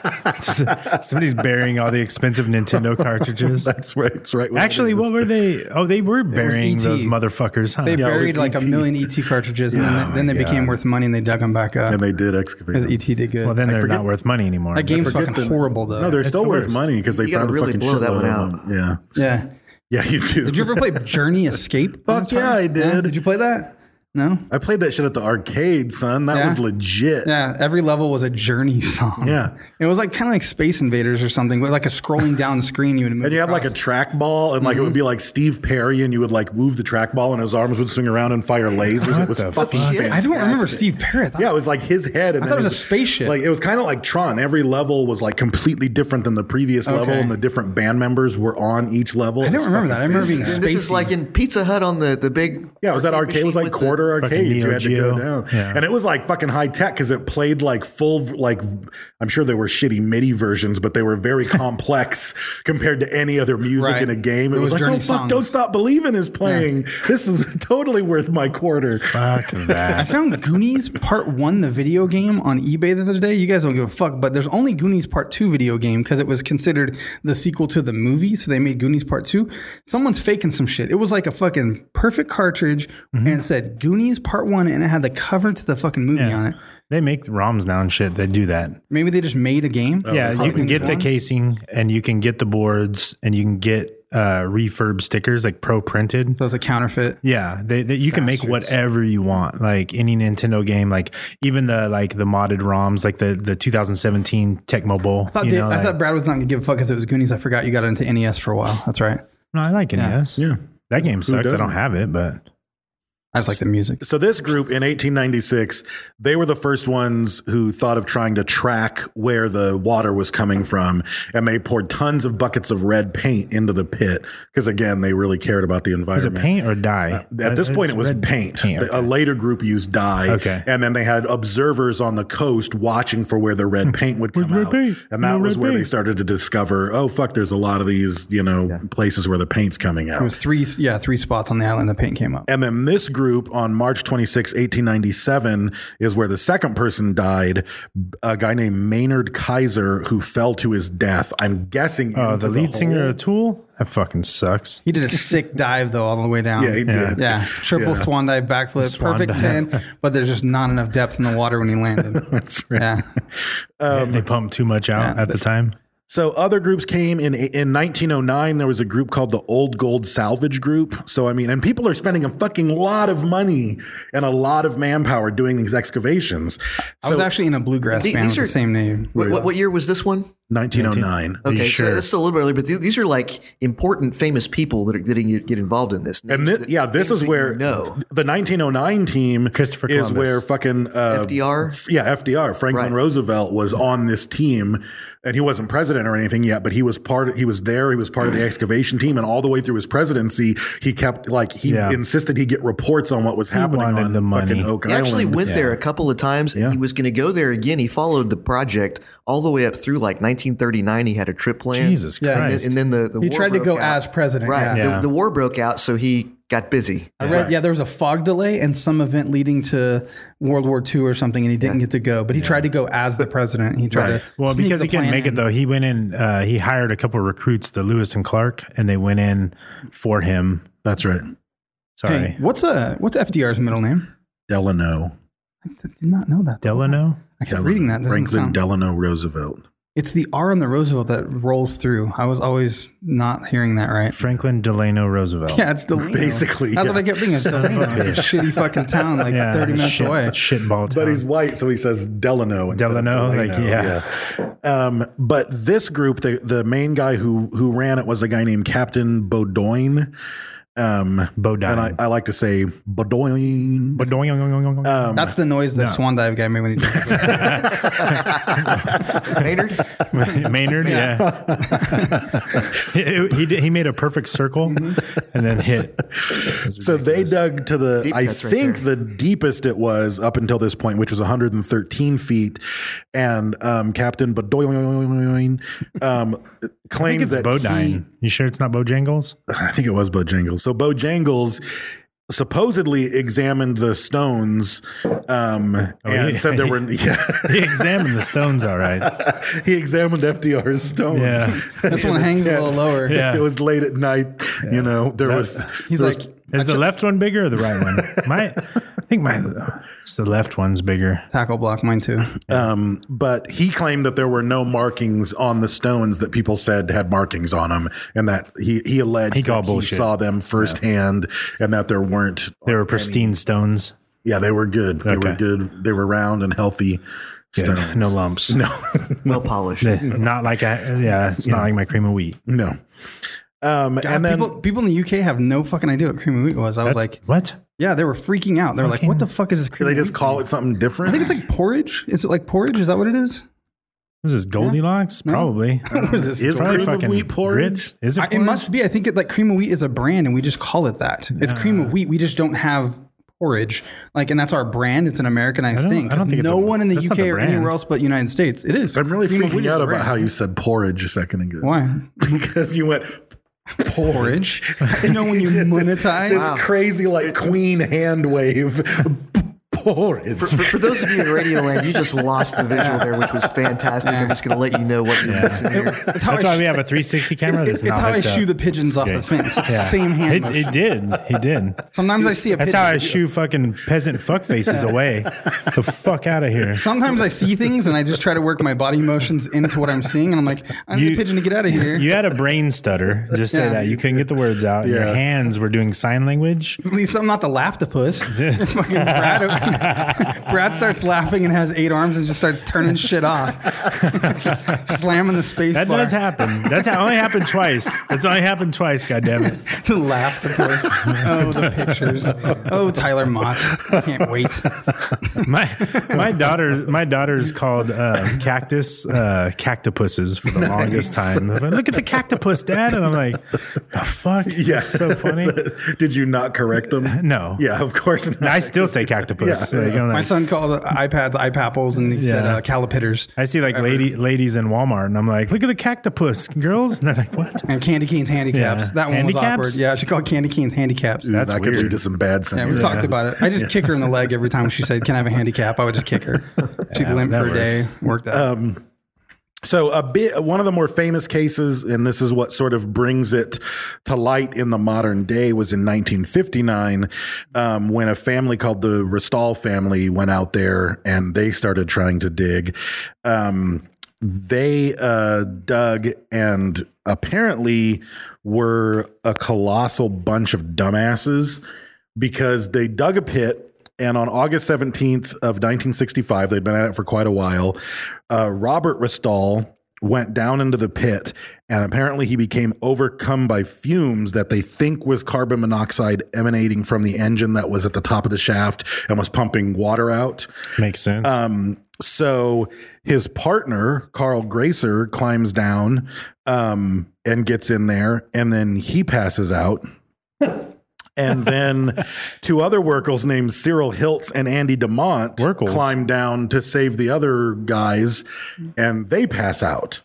Yeah. Somebody's burying all the expensive Nintendo cartridges. That's right. That's right. Actually, what were they? Oh, they were burying E T. those motherfuckers, huh? They Yeah, it buried was like E a T. million E T cartridges, and then Yeah, they, then they my became God. worth money, and they dug them back up. And they did excavate. Because them. E T did good. well, then they're forget not worth money anymore. that game's forget fucking the- horrible, though. No, they're It's still the worth worst. money because they You gotta found a really fucking blow that shitload one of out. them. Yeah. yeah. Yeah, you do. Did you ever play Journey Escape? on Fuck Atari? yeah, I did. Did you play that? No. I played that shit at the arcade, son. That Yeah. was legit. Yeah, every level was a Journey song. Yeah. It was like kind of like Space Invaders or something, with like a scrolling down screen you would move. And you had like a across. trackball, and like it Mm-hmm. would be like Steve Perry, and you would like move the trackball, and his arms would swing around and fire lasers. It was the fucking fuck? fantastic. I don't remember Steve Perry. I thought- Yeah, it was like his head. And I then thought it was his- a spaceship. Like it was kind of like Tron. Every level was like completely different than the previous level, Okay. and the different band members were on each level. I It don't was remember that. I fucking remember being fantastic. This is spacey. like in Pizza Hut on the, the big. Yeah, it was that arcade. It was machine like with the- quarter Fucking arcades. You Neo had to go Geo. down, Yeah. and it was like fucking high tech because it played like full like. I'm sure there were shitty MIDI versions, but they were very complex compared to any other music Right. in a game. It, It was, was like, Journey oh fuck, songs. Don't Stop Believing is playing. This is totally worth my quarter. Fuck I that. found Goonies Part One, the video game, on eBay the other day. You guys don't give a fuck, but there's only Goonies Part Two video game because it was considered the sequel to the movie, so they made Goonies Part Two. Someone's faking some shit. It was like a fucking perfect cartridge, and it said Goonies Part One, and it had the cover to the fucking movie Yeah. on it. They make ROMs now and shit. They do that. Maybe they just made a game. yeah, you can Goonies get the one? casing and you can get the boards and you can get uh, refurb stickers like pro printed. So it's a counterfeit. Yeah, they, they, you can make Bastards. whatever you want, like any Nintendo game, like even the like the modded ROMs, like the the two thousand seventeen Tecmo Bowl. I thought, you Dave- know, I like- thought Brad was not gonna give a fuck because it was Goonies. I forgot you got into N E S for a while. That's right. no, I like N E S. Yeah. That game sucks. I doesn't? don't have it, but I just like the music. So this group in eighteen ninety-six, they were the first ones who thought of trying to track where the water was coming from, and they poured tons of buckets of red paint into the pit because, again, they really cared about the was environment. it paint or dye? At this Uh, point, it it's was red paint. paint, A okay. later group used dye. Okay. And then they had observers on the coast watching for where the red paint would come Where's red out. paint? And that No was red where they paint. started to discover, oh, fuck, there's a lot of these, you know, places where the paint's coming out. It was three, yeah, three spots on the island. The paint came up. And then this group on March twenty-sixth, eighteen ninety-seven is where the second person died, a guy named Maynard Kaiser who fell to his death. I'm guessing. Oh, into the lead singer hole. of Tool? That fucking sucks. He did a sick dive though, all the way down. Yeah, he did. Yeah, triple Yeah. swan dive, backflip, Swan perfect dive. ten, but there's just not enough depth in the water when he landed. That's right. Yeah, They- they pumped too much out yeah. at the time. So other groups came in in nineteen oh nine. There was a group called the Old Gold Salvage Group. So I mean, and people are spending a fucking lot of money and a lot of manpower doing these excavations. I was So actually in a bluegrass The- band these with are- the same name. What, what, what year was this one? nineteen oh nine. Are you Okay, sure? so it's still a little bit early, but th- these are like important, famous people that are getting get involved in this. And Names thi- that- yeah, this things is that where you know. the nineteen oh nine team Christopher is Columbus. where fucking uh, F D R? f- Yeah, F D R. Franklin Right. Roosevelt was on this team, and he wasn't president or anything yet, but he was part. Of, he was there. He was part of the excavation team, and all the way through his presidency, he kept like he Yeah. insisted he get reports on what was happening wanted on the money. fucking Oak He actually Island. went Yeah. there a couple of times, and Yeah. he was going to go there again. He followed the project all the way up through like nineteen thirty-nine. He had a trip planned. Jesus Yeah. Christ. And then, and then the, the He war tried to broke go out. as president, Right. yeah. Yeah. The, the war broke out, so he got busy. I read, yeah, there was a fog delay and some event leading to World War Two or something, and he didn't Yeah. get to go. But he tried to go as the president. He tried Right. to Well, sneak because the he couldn't plan make it in. though, he went in. Uh, he hired a couple of recruits, the Lewis and Clark, and they went in for him. That's right. Sorry, Hey, what's uh what's F D R's middle name? Delano. I did not know that. Delano. I kept reading that. It doesn't Franklin sound- Delano Roosevelt. It's the R on the Roosevelt that rolls through. I was always not hearing that right. Franklin Delano Roosevelt. Yeah, it's Delano. Basically, That's yeah. what I kept thinking. It's Delano. It's a shitty fucking town, like Yeah, thirty minutes shit, away. Shitball town. But he's white, so he says Delano. instead of Delano, like, Delano. yeah. yeah. Um, but this group, the the main guy who who ran it was a guy named Captain Baudoin. Um, Bodine. And I, I like to say Baudoin. Bodoing. Um, That's the noise that No. Swan Dive guy made when he did Maynard? Maynard, yeah. he, he did- he made a perfect circle and then hit. So they dug to the, Deep I cuts right think there. the deepest it was up until this point, which was one hundred thirteen feet. And um, Captain Baudoin um, I think claims it's that Bodine. he, You sure it's not Bojangles? I think it was Bojangles. So Bojangles supposedly examined the stones um, and he- said there were, yeah, He examined the stones, all right. he examined F D R's stones. Yeah. This one hangs a little lower. Yeah. It was late at night. You know, there That- was, He's there like, was- Is the left one bigger or the right one? My, I think my, it's the left one's bigger. tackle block, mine too. Um, but he claimed that there were no markings on the stones that people said had markings on them, and that he he alleged He called that he bullshit. saw them firsthand, and that there weren't. They were pristine stones. Yeah, they were good. They were Okay. good. They were round and healthy Good. stones. No lumps. No, Well polished. Not like I, yeah, it's not like my cream of wheat. no. Um, God, and then people, people in the U K have no fucking idea what cream of wheat was. I was That's- like, what? yeah, they were freaking out. They were like, what the fuck is this cream they of just wheat call thing? it something different. I think it's like porridge. Is it like porridge? Is that what it is? Was this Goldilocks? No. Probably. What is this? Is Probably cream of fucking wheat porridge? grits. Is it? I, it porridge? must be. I think it, like cream of wheat is a brand, and we just call it that. It's cream of wheat. We just don't have porridge, like, and that's our brand. It's an Americanized I don't- thing. I don't think it's no a- one in the that's U not K the or brand. anywhere else but United States. It is. I'm really Cream of wheat freaking is out the about brand. how you said porridge a second ago. Why? Because you went Porridge. You know when you monetize. this crazy like queen hand wave. Porridge. For, for those of you in Radio Land, you just lost the visual there, which was fantastic. I'm just going to let you know what you're missing here. That's how That's I why sh- we have a three sixty camera. It's, That's it's not how I hooked up. shoo the pigeons off Okay. the fence. It's Yeah. the same hand It, motion. it did. He did. Sometimes I see a That's pigeon. how I shoo fucking peasant fuck faces away. The fuck out of here. Sometimes I see things and I just try to work my body motions into what I'm seeing, and I'm like, I need You- a pigeon to get out of here. You had a brain stutter. Just say Yeah. that. You couldn't get the words out. Your Yeah. hands were doing sign language. At least I'm not the laughtopus. Fucking Brad, Brad starts laughing and has eight arms and just starts turning shit off, slamming the space That bar. does happen. That's how, only happened twice. That's only happened twice. God damn it. The laughtopus. Oh, the pictures. Oh, Tyler Mott. I can't wait. My my daughter my daughter's called uh, cactus uh, cactopuses for the longest time. I'm like, look at the cactopus, Dad, and I'm like, the fuck? Yeah. That's so funny. Did you not correct them? No. Yeah, of course not. I still say cactopus. Yeah. Like, I'm My like- son called iPads iPapples, and he said Yeah. uh, calipitters. I see like lady ladies in Walmart, and I'm like, look at the cactopus, girls. And they're like, what? And Candy Cane's handicaps. Yeah. That one was Handicaps? awkward. Yeah, she called Candy Cane's handicaps. That's that could weird. lead to some bad Yeah, scenarios. we've talked about it. I just kick her in the leg every time she said, "Can I have a handicap?" I would just kick her. She'd Yeah, limp that for a day. Worked out. So a bit, one of the more famous cases, and this is what sort of brings it to light in the modern day, was in nineteen fifty-nine, um, when a family called the Restall family went out there and they started trying to dig. Um, they uh, dug and apparently were a colossal bunch of dumbasses because they dug a pit. And on August seventeenth of nineteen sixty-five, they'd been at it for quite a while, uh, Robert Restall went down into the pit, and apparently he became overcome by fumes that they think was carbon monoxide emanating from the engine that was at the top of the shaft and was pumping water out. Makes sense. Um, so his partner, Carl Gracer, climbs down um, and gets in there, and then he passes out. And then two other workers named Cyril Hiltz and Andy DeMont Workles. climb down to save the other guys, and they pass out.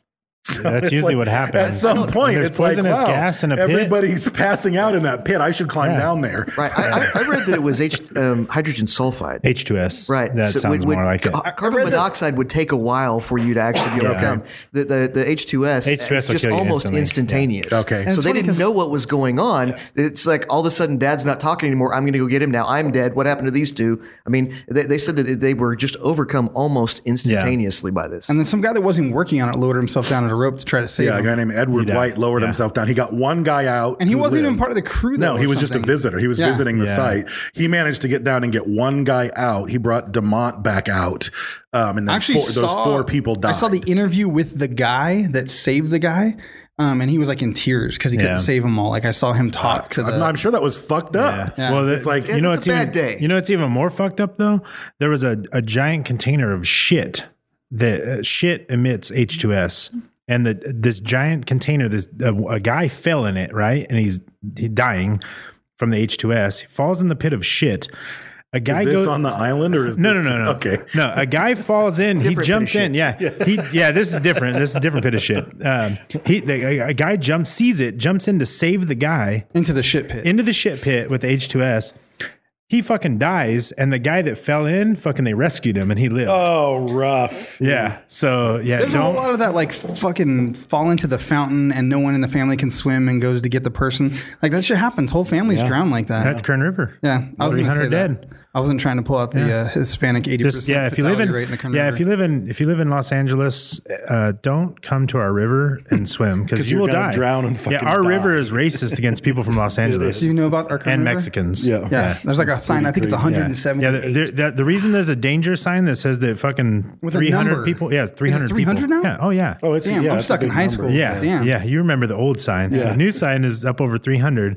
That's It's usually like, what happens. At some When point, there's it's like, poisonous wow, gas in a pit. everybody's passing out in that pit. I should climb Yeah. down there. Right. I, I, I read that it was H, um, hydrogen sulfide. H two S. Right. That So sounds would- more like it. ca- Carbon monoxide would take a while for you to actually be Yeah. overcome. The, the the H two S H two S is will just kill you almost instantly. instantaneous. Yeah. Okay. And So it's they funny didn't 'cause- know what was going on. It's like all of a sudden dad's not talking anymore. I'm going to go get him now. I'm dead. What happened to these two? I mean, they, they said that they were just overcome almost instantaneously by this. And then some guy that wasn't working on it lowered himself down at a rope to try to save Yeah, a him. guy named Edward died. White lowered Yeah. himself down. He got one guy out. And he who wasn't even lived. part of the crew, though, No, he or was just a something. visitor. He was Yeah. visiting the Yeah. site. He managed to get down and get one guy out. He brought DeMont back out. Um, and then I actually four, saw, those four people died. I saw the interview with the guy that saved the guy, um, and he was like in tears because he Yeah. couldn't save them all. Like I saw him talk to the. I'm, I'm sure that was fucked up. Yeah. Well, It's like, Yeah, you know, that's it's a even, bad day. You know, it's even more fucked up though. There was a, a giant container of shit that uh, shit emits H two S, and the this giant container, this uh, a guy fell in it, right, and he's he's dying from the H two S. He falls in the pit of shit. A guy Is this goes on the island or is no, this, no, no, no. Okay. No, a guy falls in. he Different jumps pit of in. Yeah, he. Yeah, this is different. This is a different pit of shit. Um, he, the, a, a guy jumps, sees it, jumps in to save the guy into the shit pit. into the shit pit with the H two S. He fucking dies, and the guy that fell in, fucking, they rescued him, and he lived. Oh, rough. Yeah. So yeah, There's a whole don't. lot of that, like fucking fall into the fountain and no one in the family can swim and goes to get the person. Like that shit happens. Whole families drown like that. That's Kern River. yeah, I was three gonna say hundred that. dead. I wasn't trying to pull out the Yeah. uh, Hispanic eighty Just percent. yeah, if you live in rate in the Kern yeah, River. if you live in if you live in Los Angeles, uh, don't come to our river and swim because 'Cause you you're will gonna die. drown and fucking yeah, our die. river is racist against people from Los Angeles. Do you know about our Kern and River? Mexicans? Yeah. yeah, there's like a sign. I think it's crazy. one Yeah. hundred seventy. Yeah, the, the, the, the reason there's a danger sign that says that fucking With a three hundred number. people. Yeah, it's three hundred. Is it three hundred people. now? Yeah. Oh yeah. Oh, it's Damn, yeah, I'm it's a stuck in big high number. school. Yeah, Damn. yeah. You remember the old sign? Yeah. The new sign is up over three hundred.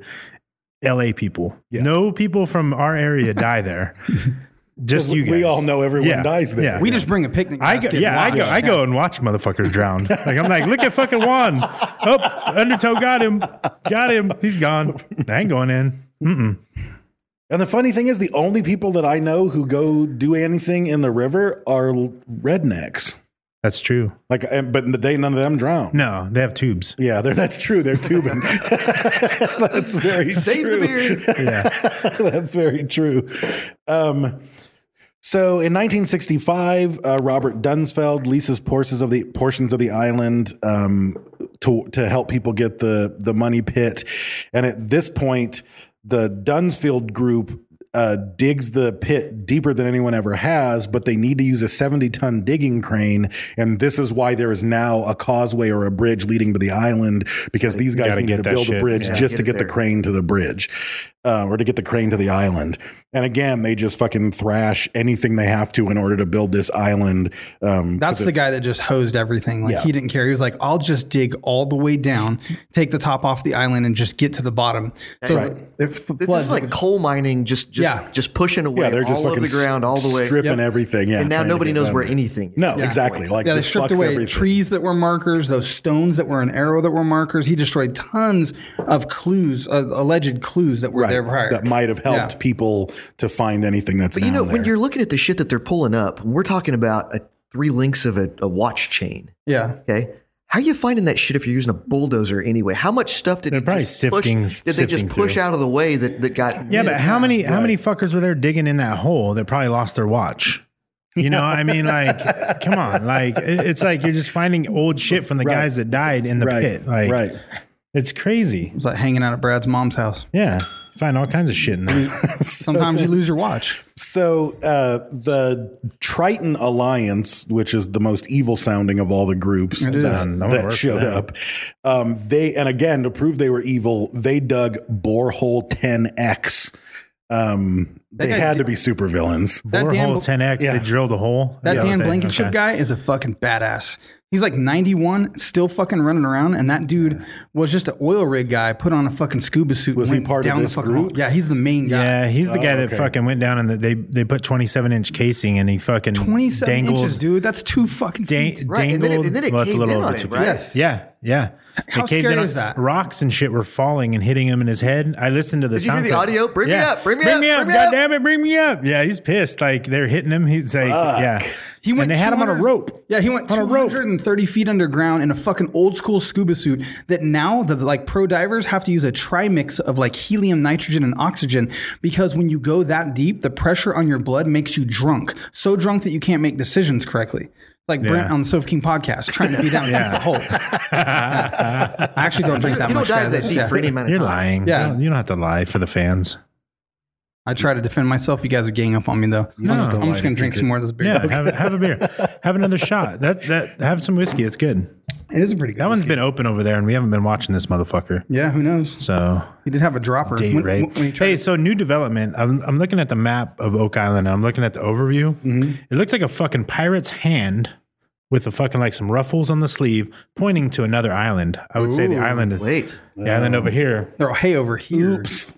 L A people. Yeah. No people from our area die there. Just you guys. We all know everyone Yeah. dies there. Yeah. We just bring a picnic. I go, basket yeah, I and go, watch. I go and watch motherfuckers drown. Like I'm like, look at fucking Juan. Oh, Undertow got him, got him. He's gone. I ain't going in. Mm-mm. And the funny thing is, the only people that I know who go do anything in the river are rednecks. That's true. Like, and- but they none of them drown. No, they have tubes. Yeah, they're, that's true. They're tubing. That's very Save true. the beard. Yeah, That's very true. Um, so in nineteen sixty-five, uh, Robert Dunsfeld leases portions of the portions of the island um, to to help people get the the money pit, and at this point, the Dunsfield group uh, digs the pit deeper than anyone ever has, but they need to use a seventy ton digging crane. And this is why there is now a causeway or a bridge leading to the island, because these guys gotta need get to that build a shit. bridge Yeah. just Get to it get the there. crane to the bridge, uh, or to get the crane to the island. And again, they just fucking thrash anything they have to in order to build this island. Um, That's 'cause the it's- guy that just hosed everything. Like Yeah. he didn't care. He was like, "I'll just dig all the way down, take the top off the island, and just get to the bottom." So Right. if it This floods, is like coal mining, just just, Yeah. just pushing away Yeah, they're just all fucking over the ground, all the way. stripping Yep. everything. Yeah, And now trying to nobody get knows down where there. anything is. No, Yeah. exactly. Like yeah, they just stripped fucks away everything. trees that were markers, those stones that were an arrow that were markers. He destroyed tons of clues, uh, alleged clues that were Right, there prior. that might have helped Yeah. people to find anything that's. But you know, down when there. you're looking at the shit that they're pulling up, we're talking about a, three links of a, a watch chain. Yeah. Okay. How are you finding that shit if you're using a bulldozer anyway? How much stuff did They're it probably just sifting- push, did they just sifting push through. out of the way that, that got yeah. But missed? how many how many fuckers were there digging in that hole that probably lost their watch? You know, I mean, like, come on, like it- it's like you're just finding old shit from the Right. guys that died in the right, pit. Like, right. it's crazy. It was like hanging out at Brad's mom's house. Yeah, find all kinds of shit in there. Sometimes you lose your watch. So uh, the Triton Alliance, which is the most evil sounding of all the groups It is. that, I wanna work that for showed them. up, um, they and again to prove they were evil, they dug Borehole ten X. Um, That they guy had did- to be super villains. That Dan Borehole Bl- ten X. Yeah. They drilled a hole. That Yeah, Dan okay, Blankenship okay. guy is a fucking badass. He's like ninety-one, still fucking running around, and that dude was just an oil rig guy, put on a fucking scuba suit. Was and he went part of down this the fucking group? hole. Yeah, he's the main guy. Yeah, he's the guy Oh, that okay. fucking went down and the, they they put twenty-seven inch casing and he fucking twenty-seven dangled, inches, dude. That's two fucking Dan- feet. Right, and then it- dangled. and then it well, it's a caved little in over on two him, feet. right? Yes. Yeah, yeah. How It caved scary in on- is that? Rocks and shit were falling and hitting him in his head. I listened to the Did you hear sound the clip. audio? Bring me Yeah. up, bring me bring up, me up, bring me God up. damn it, bring me up. Yeah, he's pissed. Like they're hitting him. He's like, Fuck. yeah, He went and they had him on a two hundred rope. Yeah, he went on a rope. two hundred thirty feet underground in a fucking old school scuba suit that now the like pro divers have to use a trimix of like helium, nitrogen, and oxygen because when you go that deep, the pressure on your blood makes you drunk. So drunk that you can't make decisions correctly. Like Brent Yeah. on the Sofa King podcast trying to be down Yeah. the hole. I actually don't drink that You don't much. dive guys. that deep Yeah. for any amount of You're time. lying. Yeah. You don't, you don't have to lie for the fans. I try to defend myself. You guys are ganging up on me though. I'm don't just, have to I'm lie just to gonna drink kick some it. more of this beer. Yeah, have, have a beer. Have another shot. That that have some whiskey. It's good. It is a pretty good. That one's whiskey. been open over there, and we haven't been watching this motherfucker. Yeah, who knows? So He did have a dropper. date When- rape. when he tried Hey, to- so new development. I'm I'm looking at the map of Oak Island. I'm looking at the overview. Mm-hmm. It looks like a fucking pirate's hand with a fucking like some ruffles on the sleeve, pointing to another island. I would say the island is Wait. the island over here. They're hey over here. Oops.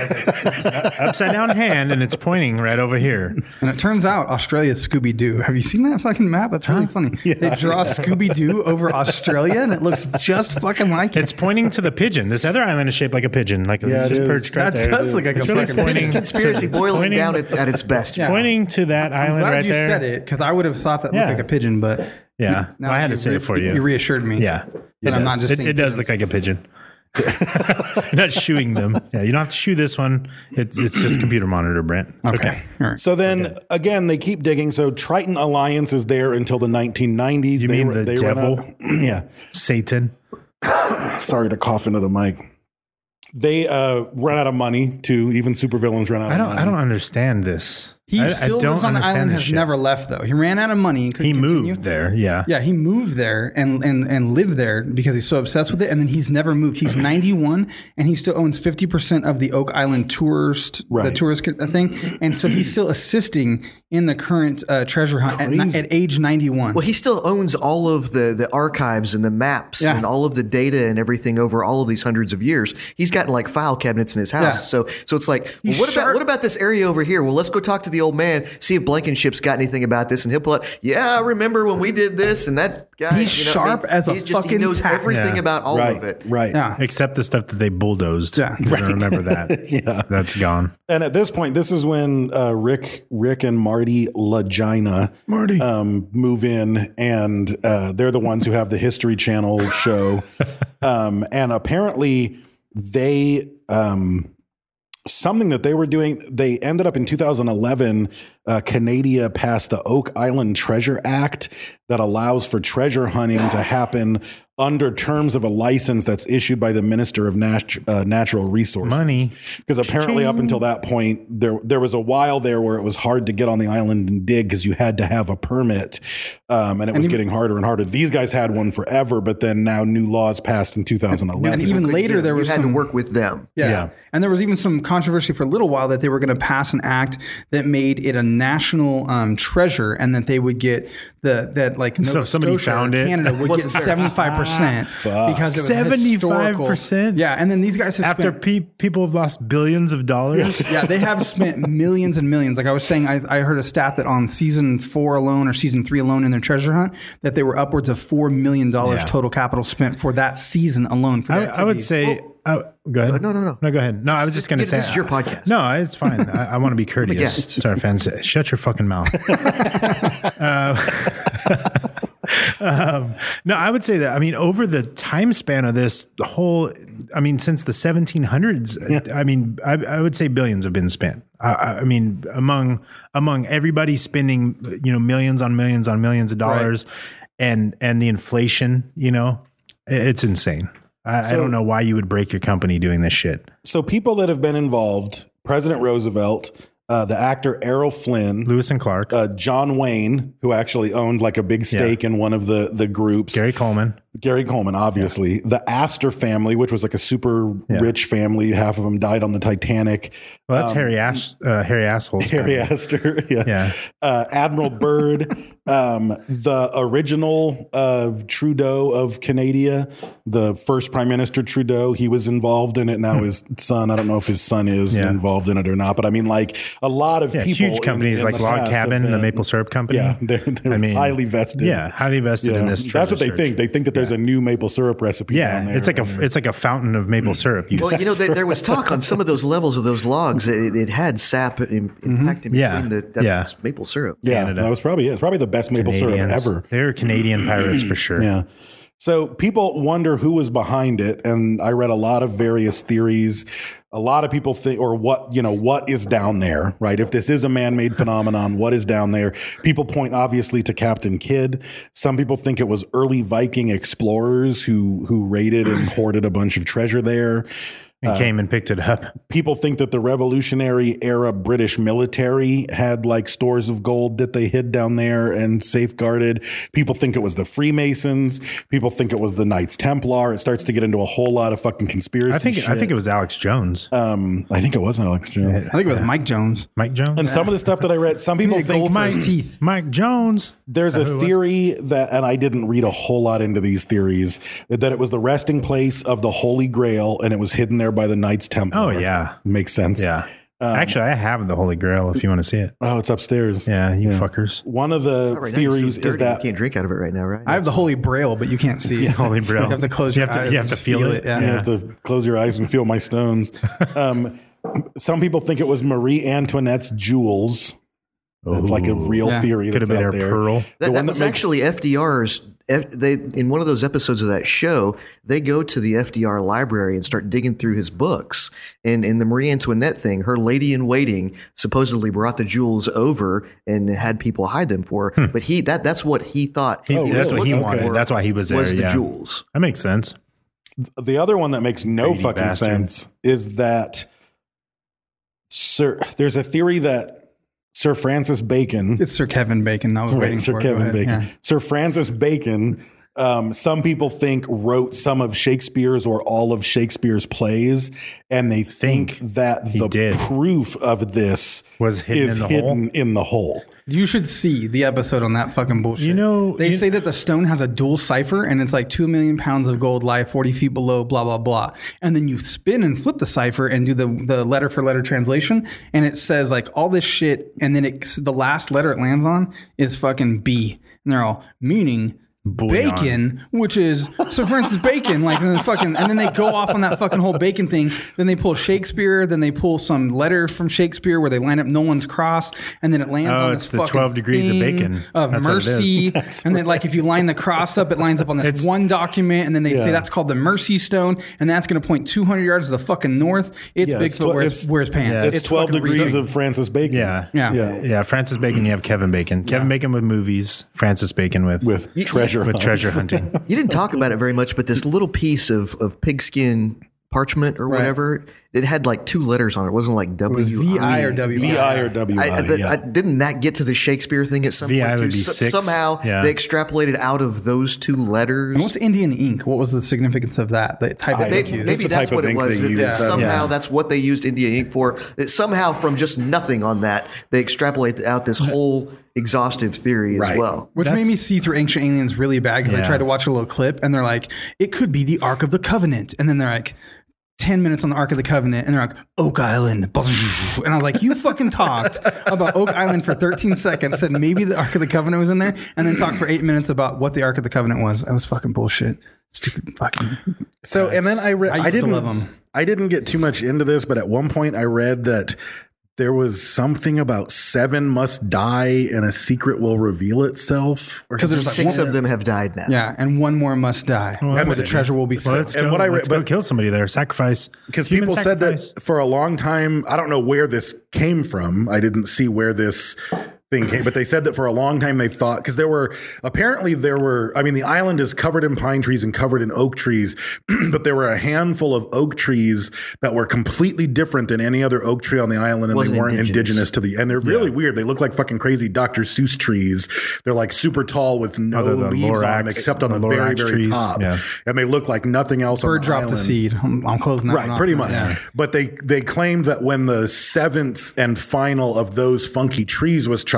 Upside down hand, and it's pointing right over here. And it turns out Australia's Scooby Doo. Have you seen that fucking map? That's really funny. They draw Scooby Doo over Australia, and it looks just fucking like it. It's pointing to the pigeon. This other island is shaped like a pigeon, like Yeah, it's it just is. perched right That there. does look like It's a really fucking pointing, Conspiracy it's boiling pointing- down at, at its best. Yeah. pointing to that I'm island glad right you there. said it because I would have thought that Yeah. looked like a pigeon, but Yeah, now I had you to say re- it for you. You reassured me. Yeah, that I'm not just It, seeing it does pigeons. look like a pigeon. You're not shooing them. Yeah, you don't have to shoe this one. It's it's just computer monitor, Brent. It's okay. Okay. All right. So then again, they keep digging. So Triton Alliance is there until the nineteen nineties. You they, mean the they run devil? out- yeah. Satan. Sorry to cough into the mic. They uh, run out of money too. Even supervillains run out I of don't. money. I don't understand this. He I, still I don't lives on the understand island. this Has shit. never left though. He ran out of money. And couldn't He continue. moved there. Yeah. Yeah, he moved there and, and and lived there because he's so obsessed with it. And then he's never moved. He's ninety-one and he still owns fifty percent of the Oak Island tourist, the Right. tourist co- thing. And so he's still assisting in the current uh, treasure hunt at, ni- Crazy. at age ninety-one. Well, he still owns all of the, the archives and the maps Yeah. and all of the data and everything over all of these hundreds of years. He's gotten like file cabinets in his house. Yeah. So so it's like, well, He's what about sharp. what about this area over here? Well, let's go talk to the old man, see if Blankenship's got anything about this, and he'll pull out. Yeah, I remember when we did this, and that guy. He's you know, I mean, sharp as a he's just, He fucking knows tack. everything Yeah. about all right, of it. right. yeah. Except the stuff that they bulldozed. Yeah. I remember that. Yeah. That's gone. And at this point, this is when uh, Rick, Rick and Marty Lagina, Marty. um, move in, and uh, they're the ones who have the History Channel show. um, and apparently, they um, something that they were doing. They ended up in two thousand eleven. Uh, Canada passed the Oak Island Treasure Act that allows for treasure hunting to happen under terms of a license that's issued by the Minister of Nat- uh, Natural Resources. Money. Because apparently, up until that point, there there was a while there where it was hard to get on the island and dig because you had to have a permit, um, and it was even- getting harder and harder. These guys had one forever, but then now new laws passed in two thousand eleven. And even Couldn't later, get- there you was had some to work with them. Yeah. Yeah. And there was even some controversy for a little while that they were going to pass an act that made it a national um, treasure and that they would get the, that like, So Nova if somebody Scotia or found it- Canada would get Wasn't fair. seventy-five percent because it was seventy-five percent? historical. Yeah. And then these guys have After spent, pe- people have lost billions of dollars. yeah, they have spent millions and millions. Like I was saying, I, I heard a stat that on season four alone or season three alone in their treasure hunt, that they were upwards of four million dollars Yeah. total capital spent for that season alone. For I, their I would activities. say. Oh, go ahead. no, no, no. No, go ahead. No, I was just going to This say. is your podcast. No, it's fine. I, I want to be courteous guest. to our fans. Shut your fucking mouth. Um, no, I would say that. I mean, over the time span of this, the whole, I mean, since the seventeen hundreds, I mean, I, I would say billions have been spent. I, I mean, among among everybody spending, you know, millions on millions on millions of dollars, and and the inflation, you know, it- it's insane. I, I So- don't know why you would break your company doing this shit. So people that have been involved: President Roosevelt, uh, the actor Errol Flynn, Lewis and Clark, uh, John Wayne, who actually owned like a big stake in one of the the groups. Gary Coleman. Gary Coleman, obviously. The Astor family, which was like a super Yeah. rich family. Half of them died on the Titanic. Well, that's Harry Ash, uh, Harry Assholes. Harry Astor, yeah. Yeah. Uh, Admiral Byrd, um, the original uh, Trudeau of Canada, the first Prime Minister Trudeau, he was involved in it. Now his son, I don't know if his son is Hmm. Yeah. involved in it or not, but I mean, like a lot of Yeah, people. huge companies in, in like the Log past have Cabin, the been- maple syrup company. Yeah, they're, they're I mean, highly vested. Yeah, highly vested Yeah, in this. that's what they treasure think. They think that they're there's a new maple syrup recipe. Yeah, down there. it's like a it's like a fountain of maple syrup. You, Well, you know, there, there was talk on some of those levels of those logs. It, it had sap in, impact in Yeah. between the that Yeah. was maple syrup. yeah, Canada. that was probably it. It's probably the best maple syrup Canadians. ever. They're Canadian pirates for sure. Yeah. So people wonder who was behind it, and I read a lot of various theories. A lot of people think, or what, you know, what is down there, right? If this is a man-made phenomenon, what is down there? People point obviously to Captain Kidd. Some people think it was early Viking explorers who who raided and hoarded a bunch of treasure there. And came and picked it up. People think that the Revolutionary era British military had like stores of gold that they hid down there and safeguarded. People think it was the Freemasons. People think it was the Knights Templar. It starts to get into a whole lot of fucking conspiracy. I think shit. I think it was Alex Jones. Um, I think it was Alex Jones. I think it was Mike Jones. Mike Jones. And some of the stuff that I read, some people He had think gold for Mike his teeth. Mike Jones. there's a Who it was? theory that, and I didn't read a whole lot into these theories, that it was the resting place of the Holy Grail and it was hidden there by the Knights Templar. Oh, yeah. Makes sense. Yeah. Actually, I have the Holy Grail if you want to see it. Oh, it's upstairs. Yeah, you fuckers. One of the Right now, you're so theories is dirty, that you can't drink out of it right now, right? I have the Holy Braille, but you can't see. Yeah, Holy Grail. You have to close You your have to- eyes. you have to and feel it. Yeah. you have to close your eyes and feel my stones. Um, some people think it was Marie Antoinette's jewels. That's like a real Yeah. theory Could that's have been out her there. pearl. The That, that one was makes- actually F D R's. F, they in one of those episodes of that show, they go to the F D R library and start digging through his books. And in the Marie Antoinette thing, her lady in waiting supposedly brought the jewels over and had people hide them for her. But he that that's what he thought. He- Oh, that's really? what he Okay. wanted. That's why he was there. Was the yeah. jewels. That makes sense. The other one that makes no Greedy fucking bastard. sense is that Sir, there's a theory that Sir Francis Bacon, It's Sir Kevin Bacon. I was waiting right, Sir for it. Go Kevin ahead. Bacon, Yeah. Sir Francis Bacon, um, some people think wrote some of Shakespeare's or all of Shakespeare's plays, and they think, that he the did. proof of this Was hidden is in the hidden hole? in the hole. You should see the episode on that fucking bullshit. You know- they you- say that the stone has a dual cipher and it's like two million pounds of gold lie forty feet below, blah, blah, blah. And then you spin and flip the cipher and do the, the letter for letter translation. And it says like all this shit. And then it, the last letter it lands on is fucking B. And they're all meaning Bouillon. Bacon, which is Sir Francis Bacon, like and then fucking, and then they go off on that fucking whole Bacon thing. Then they pull Shakespeare. Then they pull some letter from Shakespeare where they line up Nolan's cross, and then it lands Oh, on it's this the fucking twelve degrees of thing bacon. of That's what it is. mercy. And then like if you line the cross up, it lines up on this It's- one document, and then they Yeah. say that's called the Mercy Stone, and that's going to point two hundred yards to the fucking north. It's Yeah, it's Bigfoot tw- wears, it's- wears pants. yeah, It's, twelve fucking degrees reason. of Francis Bacon. Yeah. Yeah. Yeah. Yeah. Francis Bacon, you have Kevin Bacon. Kevin Bacon with movies, Francis Bacon with With treasure with hunts. treasure hunting. You didn't talk about it very much, but this little piece of, of pigskin parchment or Right. whatever, it had like two letters on it. It wasn't like It was W V I or W. V I or W I. I, I, yeah. I, didn't that get to the Shakespeare thing at some V I point? would too? be So- six. Somehow Yeah. they extrapolated out of those two letters. And what's Indian ink? What was the significance of that? The type of I- ink Maybe, used? maybe the that's type what of it ink was. they that- use. that somehow Yeah. that's what they used India ink for. That somehow from just nothing on that, they extrapolate out this whole exhaustive theory as Right. well. Which That's- made me see through Ancient Aliens really bad because I Yeah. tried to watch a little clip and they're like, it could be the Ark of the Covenant. And then they're like, ten minutes on the Ark of the Covenant and they're like, Oak Island. And I was like, you fucking talked about Oak Island for thirteen seconds, said maybe the Ark of the Covenant was in there, and then talked for eight minutes about what the Ark of the Covenant was. That was fucking bullshit. Stupid fucking. So, and then I read, I I, used to didn't, love 'em. I didn't get too much into this, but at one point I read that there was something about seven must die and a secret will reveal itself. Or 'Cause there's something. like Six of them have died now. Yeah, and one more must die. Well, Where that's the it. treasure will be Well, set. let's And go, what I read- let's go but- kill somebody there. Sacrifice. Because Human people said sacrifice. that for a long time. I don't know where this came from. I didn't see where this thing came, but they said that for a long time they thought, because there were apparently there were. I mean, the island is covered in pine trees and covered in oak trees, but there were a handful of oak trees that were completely different than any other oak tree on the island, and Wasn't they weren't indigenous. indigenous. to the. And they're really weird. They look like fucking crazy Doctor Seuss trees. They're like super tall with no Oh, they're the leaves on them Lorax- except on the, the very Lorax very trees. top, Yeah. and they look like nothing else. on Bird the dropped the island. seed. I'm, I'm closing that one Right, off. pretty much. Yeah. But they they claimed that when the seventh and final of those funky trees was chopped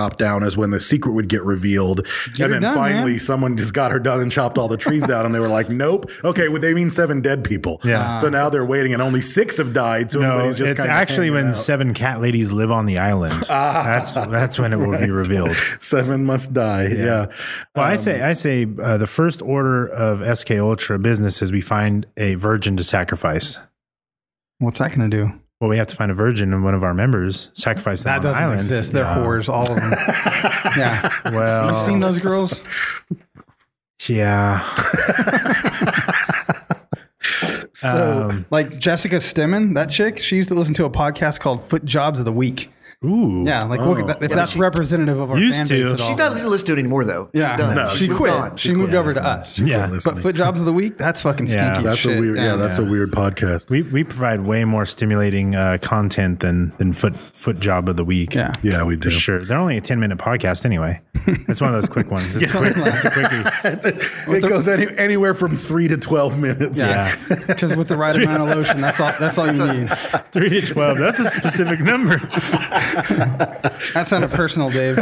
chopped down is when the secret would get revealed. Get and her then done, finally man. someone just got her done and chopped all the trees down, and they were like, nope. Okay, well, they mean seven dead people. Yeah. So now they're waiting, and only six have died. So No, everybody's just it's kind of actually hanging when out. seven cat ladies live on the island. That's that's when it will be revealed. Seven must die. Yeah. Well, I Um, say I say uh, the first order of S K Ultra business is we find a virgin to sacrifice. What's that going to do? Well, we have to find a virgin, and one of our members sacrifice them That on the doesn't island. exist. They're No. whores, all of them. Yeah. Well, You've seen those girls? yeah. So Um, Like Jessica Stemmen, that chick, she used to listen to a podcast called Foot Jobs of the Week. Ooh. Yeah, like Oh. look at that, if Yeah, that's she- representative of our Used fan to. base at all. She's not listening to it anymore, though. Yeah, She's done. No, she she quit. moved on. She, She moved quit over to listening. us. She quit Yeah. listening. But Foot Jobs of the Week, that's fucking stinky. Yeah, as that's shit. a weird. Yeah, that's a Yeah. weird podcast. We we provide way more stimulating uh, content than than foot foot job of the week. Yeah. Yeah, we do. For sure. They're only a ten minute podcast anyway. It's one of those quick ones. It's, quick, it's a quickie. It goes any, anywhere from three to twelve minutes. Yeah, because with the right amount of lotion, that's all. That's all you need. Three to twelve. That's a specific number. That sounded personal, Dave.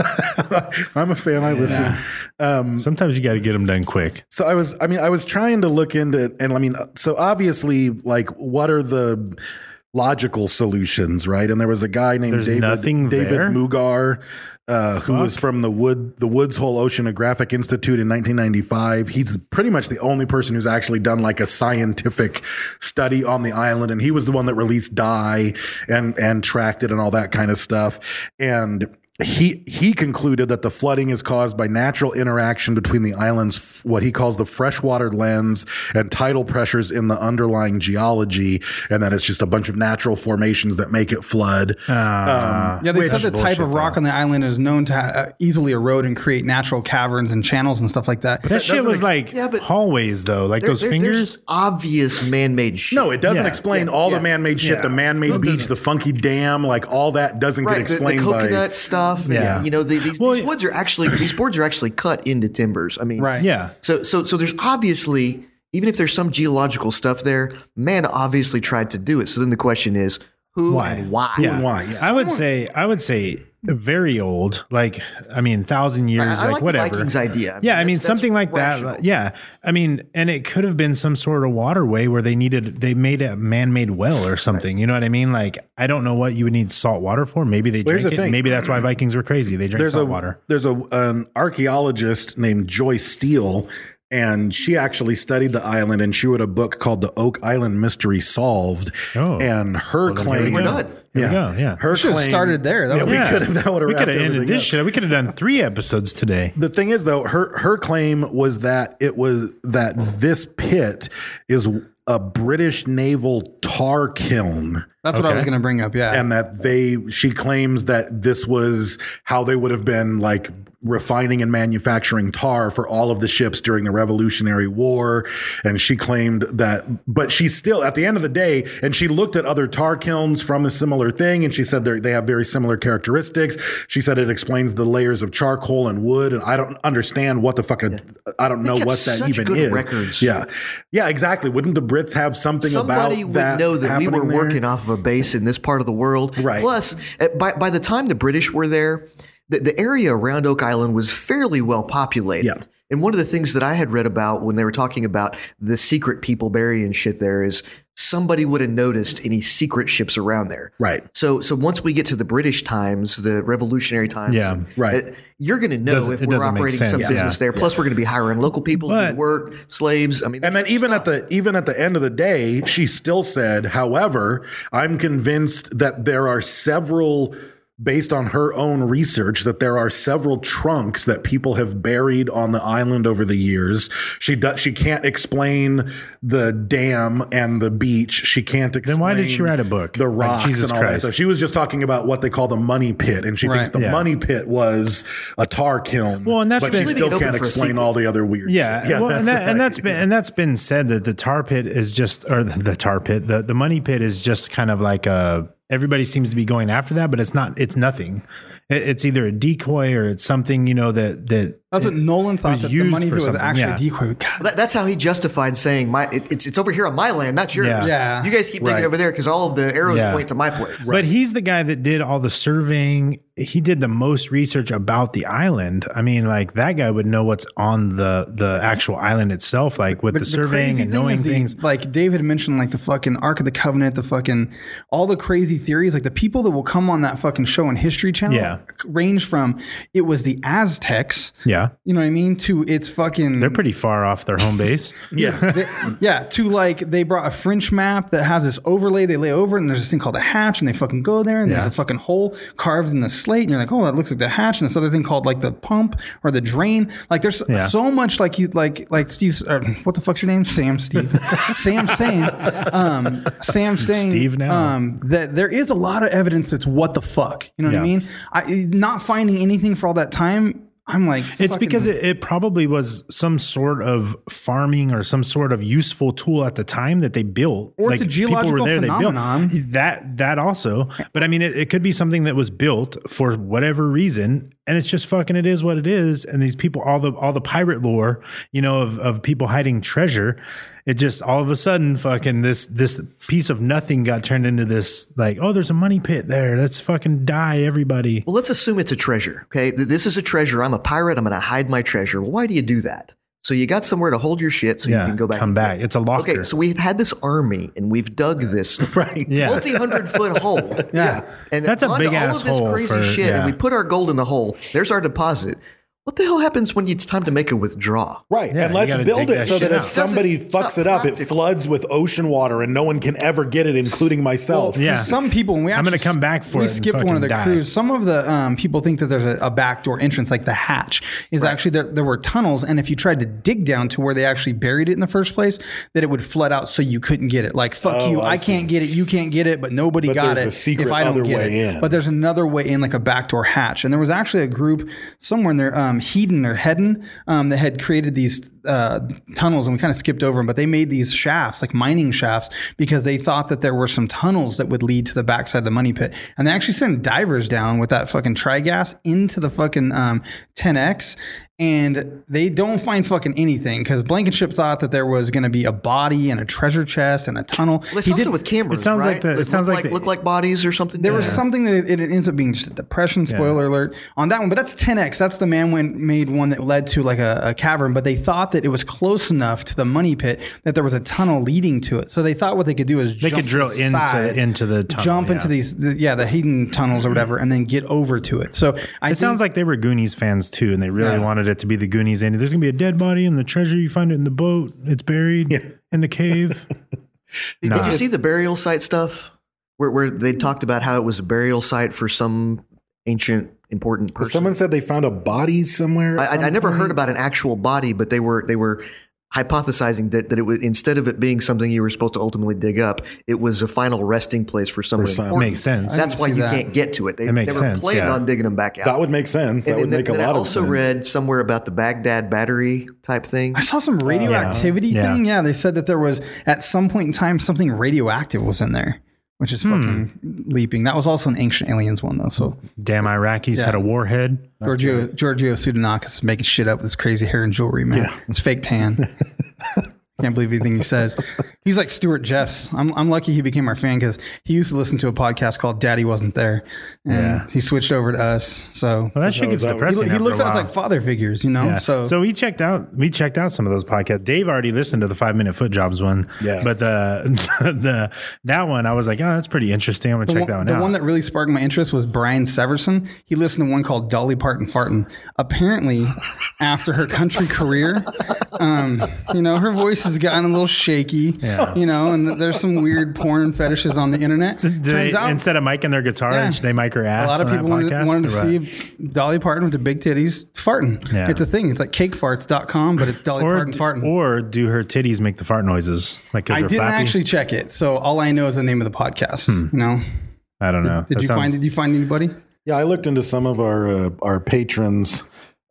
I'm a fan. I listen. Um, Sometimes you got to get them done quick. So I was, I mean, I was trying to look into, and I mean, so obviously, like, what are the logical solutions, right? And there was a guy named There's David nothing David there? Mugar, uh, who was from the Wood the Woods Hole Oceanographic Institute in nineteen ninety-five. He's pretty much the only person who's actually done like a scientific study on the island, and he was the one that released Dye and and tracked it and all that kind of stuff. And He he concluded that the flooding is caused by natural interaction between the island's what he calls the freshwater lens and tidal pressures in the underlying geology, and that it's just a bunch of natural formations that make it flood. Uh, Um, Yeah, they Which- said the type of bullshit, rock though. on the island is known to ha- easily erode and create natural caverns and channels and stuff like that. That shit doesn't was ex- like Yeah, but- hallways though, like There- those there- fingers. There's obvious man-made shit. No, it doesn't Yeah. explain Yeah, all yeah. the man-made shit, Yeah. the man-made No, it beach, doesn't. the funky dam, like all that doesn't Right, get the, the explained coconut by. stuff. And, Yeah. you know, the, these, Well, these woods are actually these boards are actually cut into timbers. I mean, Right. Yeah. So, so, so there's obviously, even if there's some geological stuff there, man obviously tried to do it. So then the question is, who Why? and why? Yeah. and why, yeah. I would say I would say very old, like I mean, thousand years, I, I like like whatever. the Vikings idea. Yeah, I that's- mean that's something like rational. that. Yeah, I mean, and it could have been some sort of waterway where they needed they made a man-made well or something. You know what I mean? Like I don't know what you would need salt water for. Maybe they Well, here's drink the it. thing. Maybe that's why Vikings were crazy. They drank there's salt a water. there's a an archaeologist named Joyce Steele, and she actually studied the island, and she wrote a book called The Oak Island Mystery Solved. Oh. And her then claim, here we We're done. Here yeah, we go, yeah. her We should've claim started there. That Yeah, would- we Yeah. could have. That would have we could wrapped have ended everything this up. shit. We could have done three episodes today. The thing is, though, her her claim was that it was that this pit is a British naval tar kiln. That's what I Okay. was going to bring up. Yeah. And that they, she claims that this was how they would have been like refining and manufacturing tar for all of the ships during the Revolutionary War. And she claimed that, but she's still at the end of the day, and she looked at other tar kilns from a similar thing, and she said they they have very similar characteristics. She said it explains the layers of charcoal and wood, and I don't understand what the fuck, a, I don't know got what that such even good is. records. Yeah, yeah, exactly. Wouldn't the Brits have something Somebody about would that know that we were happening there? working off of a base in this part of the world. Right. Plus, uh, by, by the time the British were there, the, the area around Oak Island was fairly well populated. Yeah. And one of the things that I had read about when they were talking about the secret people burying shit there is somebody would have noticed any secret ships around there. Right. So, so once we get to the British times, the Revolutionary times, Yeah. Right. uh, you're going to know Doesn't- if it we're doesn't make operating some sense, business yeah. there. Plus, we're going to be hiring local people to do But- the work, slaves. I mean, And then there's even stuff. at the even at the end of the day, she still said, however, I'm convinced that there are several, based on her own research, that there are several trunks that people have buried on the island over the years. She does she can't explain the dam and the beach. She can't explain Then why did she write a book? The Like, rocks Jesus and all that Christ. stuff. She was just talking about what they call the money pit, and she thinks Right. the Yeah. money pit was a tar kiln. Well, and that's but been- she Leaving it still open can't for a explain sequel. all the other weird Yeah, shit. well, and, that's that, and right. that's been and that's been said that the tar pit is just, or the, the tar pit, the, the money pit is just kind of like a. Everybody seems to be going after that, but it's not. It's nothing. It, it's either a decoy or it's something, you know, that that That's what Nolan thought, was that the used money for was something, actually yeah. a decoy. God. That, that's how he justified saying, "My it, it's it's over here on my land, not yours. Yeah. Yeah. You guys keep digging Right. over there because all of the arrows Yeah. point to my place." But he's the guy that did all the surveying. He did the most research about the island. I mean, like that guy would know what's on the the actual island itself, like with But the surveying crazy and thing knowing is the- things. like Dave had mentioned, like the fucking Ark of the Covenant, the fucking all the crazy theories. Like the people that will come on that fucking show on History Channel, Yeah. range from it was the Aztecs, Yeah, you know what I mean, to it's fucking they're pretty far off their home base. They- yeah, to like they brought a French map that has this overlay. They lay over it, and there's this thing called a hatch, and they fucking go there, and there's Yeah. a fucking hole carved in the slate, and you're like, oh, that looks like the hatch, and this other thing called like the pump or the drain. Like there's Yeah. so much like you like like Steve. Uh, what the fuck's your name? Sam Steve. Sam saying. Um, Sam saying. Steve now. Um, that there is a lot of evidence that's what the fuck. You know what I Yeah. mean? I not finding anything for all that time. I'm like, It's fucking- because it, it probably was some sort of farming or some sort of useful tool at the time that they built. Or it's a geological phenomenon. They built that. That also, but I mean, it, it could be something that was built for whatever reason, and it's just fucking. It is what it is. And these people, all the all the pirate lore, you know, of of people hiding treasure. It just all of a sudden, fucking this this piece of nothing got turned into this like, oh, there's a money pit there. Let's fucking die, everybody. Well, let's assume it's a treasure. Okay, Th- this is a treasure. I'm a pirate. I'm going to hide my treasure. Well, why do you do that? So you got somewhere to hold your shit, so Yeah, you can go back. come and back. get it. It's a locker. Okay, so we've had this army, and we've dug this Right. Yeah. multi-hundred foot hole. Yeah. and That's a onto big all ass of this hole crazy for- shit, and yeah. we put our gold in the hole. There's our deposit. What the hell happens when it's time to make a withdrawal? Right. Yeah, and you let's gotta build dig it that so shit that if out. somebody It's not fucks it up, it practical. floods with ocean water and no one can ever get it, including myself. For Yeah. some people, when we I'm gonna actually- come back for we it and skipped one of the fucking die. crews. Some of the um, people think that there's a, a backdoor entrance, like the hatch, is actually there, there were tunnels, and if you tried to dig down to where they actually buried it in the first place, that it would flood out, so you couldn't get it. Like fuck Oh, you, I I, see. can't get it, you can't get it, but nobody But got there's it. a secret if I don't other get way it, in. but there's another way in, like a backdoor hatch. And there was actually a group somewhere in there, um, Hedon or Hedden, um, that had created these uh, tunnels, and we kind of skipped over them, but they made these shafts, like mining shafts, because they thought that there were some tunnels that would lead to the backside of the money pit. And they actually sent divers down with that fucking trigas into the fucking um, ten X. And they don't find fucking anything because Blankenship thought that there was going to be a body and a treasure chest and a tunnel. Well, it's He also did- with cameras. It sounds right? like the- it That sounds look like like the- look like bodies or something. There was Yeah. something that it, it ends up being just a depression. Spoiler alert on that one, but that's ten X. That's the man when made one that led to like a, a cavern. But they thought that it was close enough to the money pit that there was a tunnel leading to it. So they thought what they could do is They jump could to drill the into- side, into the tunnel, jump yeah. into these the, yeah the hidden tunnels or whatever, and then get over to it. So I It sounds like they were Goonies fans too, and they really Yeah. wanted it to be the Goonies. And there's gonna be a dead body in the treasure. You find it in the boat. It's buried in the cave. Did, Nah. did you see the burial site stuff where, where they talked about how it was a burial site for some ancient important person? Someone said they found a body somewhere. I, at I, I some never point. heard about an actual body, but they were they were hypothesizing that, that it would, instead of it being something you were supposed to ultimately dig up, it was a final resting place for someone For some- important. Makes sense. That's I why can see you that. can't get to it. They It makes never sense, planned yeah. on digging them back out. That would make sense. That and, would and make then, a then lot I of also sense. read somewhere about the Baghdad battery type thing. I saw some radioactivity Yeah. thing. Yeah, they said that there was at some point in time something radioactive was in there, which is fucking leaping. That was also an Ancient Aliens one though. So Damn Iraqis Yeah. had a warhead. Giorgio Giorgio Pseudonakis is making shit up with his crazy hair and jewelry, man. Yeah. It's fake tan. Can't believe anything he says. He's like Stuart Jeffs. I'm I'm lucky he became our fan because he used to listen to a podcast called Daddy Wasn't There, and Yeah. he switched over to us. So Well, that shit gets that what- he, depressing. he after looks a at us while. like father figures, you know. Yeah. So So we checked out we checked out some of those podcasts. Dave already listened to the five minute foot jobs one. Yeah. But the the that one I was like, oh, that's pretty interesting. I'm gonna The check one, that one the out. one that really sparked my interest was Brian Severson. He listened to one called Dolly Parton Fartin. Apparently, after her country career, um, you know, her voice has gotten a little shaky, Yeah. you know, and there's some weird porn fetishes on the internet. Do they, Turns out, instead of miking their guitar, Yeah. they mic her ass. a lot of on that people wanted, podcast, wanted to or see what? if Dolly Parton with the big titties farting. Yeah. It's a thing. It's like cake farts dot com, but it's Dolly or Parton farting. or do her titties make the fart noises? Like 'cause I they're didn't flappy? actually check it, so all I know is the name of the podcast. You know, I don't know. did That you find? sounds- Did you find anybody? Yeah, I looked into some of our uh, our patrons.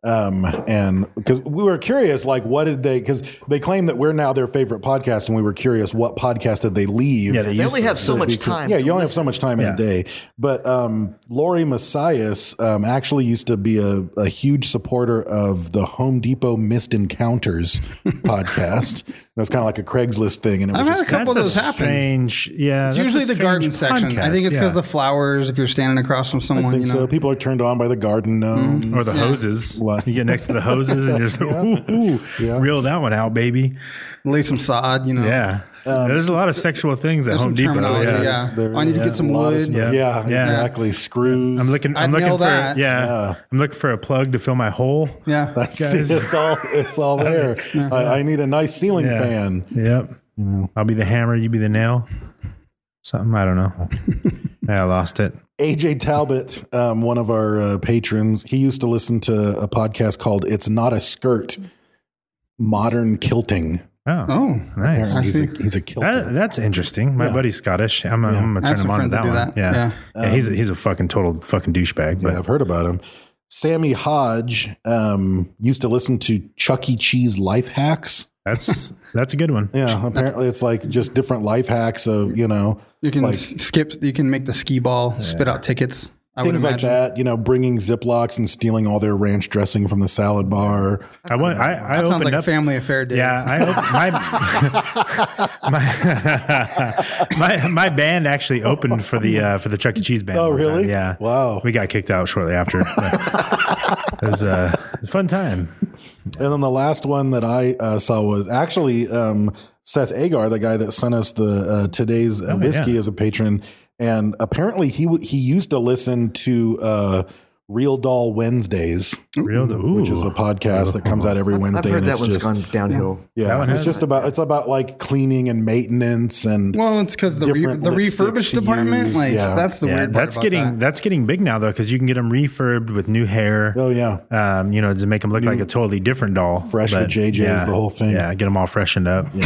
Um, and because we were curious, like, what did they, because they claim that we're now their favorite podcast, and we were curious what podcast did they leave? Yeah, They only have so much time. Yeah, to you only have listen. so much time Yeah. in a day. But um, Lori Messias um, actually used to be a, a huge supporter of the Home Depot Missed Encounters podcast. It was kind of like a Craigslist thing, and it was I've had just a couple That's of a those happen. strange, yeah. It's that's a usually the strange garden section. I think it's podcast, because yeah. the flowers. If you're standing across from I someone, think you know. so. People are turned on by the garden gnomes. or the hoses. What? You get next to the hoses and you're just like, ooh, ooh, Yeah. reel that one out, baby. Lay some sod, you know. Yeah. There's a lot of sexual things at There's Home some Depot. terminology, Yeah. yeah. There- I need to yeah, get some a lot of wood. stuff. Yeah. Yeah, Yeah. exactly. Screws. I'm looking. I'm I'd looking nail for. that. Yeah, Yeah. I'm looking for a plug to fill my hole. Yeah. That's guys. it's all. It's all there. I, I need a nice ceiling Yeah. fan. Yep. I'll be the hammer. You be the nail. Something I don't know. I lost it. A J Talbot, um, one of our uh, patrons, he used to listen to a podcast called "It's Not a Skirt: Modern Kilting." Oh, Oh, nice. Apparently he's a, Actually- he's a kilter. That, that's interesting. My Yeah. buddy's Scottish. I'm, I'm, Yeah. I'm gonna I turn have him some on to friends that that do one. that. Yeah, Yeah. Yeah, he's a, he's a fucking total fucking douchebag. Yeah, But I've heard about him. Sammy Hodge um, used to listen to Chuck E. Cheese life hacks. that's that's a good one. Yeah, apparently it's like just different life hacks of, you know, You can like s- skip. You can make the skee ball spit out tickets. I would things like imagine. that, you know, bringing Ziplocs and stealing all their ranch dressing from the salad bar. I went. I, I That sounds opened like a up. family affair. Dave. Yeah, I op- my, my my my band actually opened for the uh, for the Chuck E. Cheese band. Oh, one time. really? Yeah. Wow. We got kicked out shortly after. But it was uh, it was a fun time. And then the last one that I uh, saw was actually um, Seth Agar, the guy that sent us the uh, today's uh, Oh, whiskey yeah. as a patron. And apparently he w- he used to listen to uh, Real Doll Wednesdays, Real, ooh. which is a podcast that comes out every Wednesday. I've heard and that it's one's just, gone downhill. Yeah, That one it's has- just about it's about like cleaning and maintenance and Well, it's because the re- different the lipsticks refurbished to department. use. Like Yeah. that's the Yeah, weird part that's about getting that. that's getting big now though because you can get them refurbed with new hair. oh yeah, Um, you know, to make them look like a totally different doll. Fresh with J J's, yeah, the whole thing. Yeah, get them all freshened up. Yeah.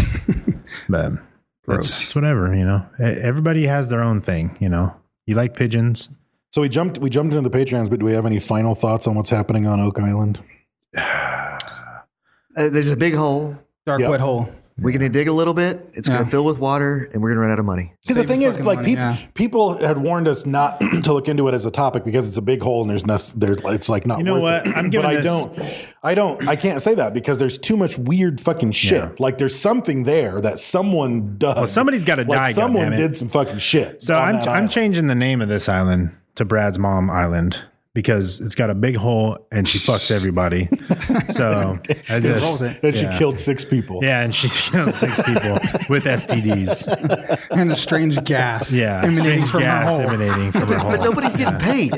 But it's, it's whatever, you know. E- Everybody has their own thing, you know. You like pigeons. So we jumped we jumped into the Patreons, but do we have any final thoughts on what's happening on Oak Island? Uh, there's a big hole. Dark Yep. wet hole. We're going to dig a little bit. It's going Yeah. to fill with water, and we're going to run out of money. Because the Save thing the is, fucking like money, people, yeah. people had warned us not to look into it as a topic because it's a big hole and there's nothing. There's, it's like not. You know worth what? It. I'm giving but I this- don't. I don't. I can't say that because there's too much weird fucking shit. Yeah. Like there's something there that someone does. Well, somebody's gotta like die, Someone goddammit. did some fucking shit. So on I'm that I'm island. changing the name of this island to Brad's Mom Island because it's got a big hole and she fucks everybody. So I just, And she yeah. killed six people. Yeah, and she's killed six people with S T Ds. And the strange gas. Yeah, emanating strange from gas her hole. emanating from her hole. But nobody's getting paid.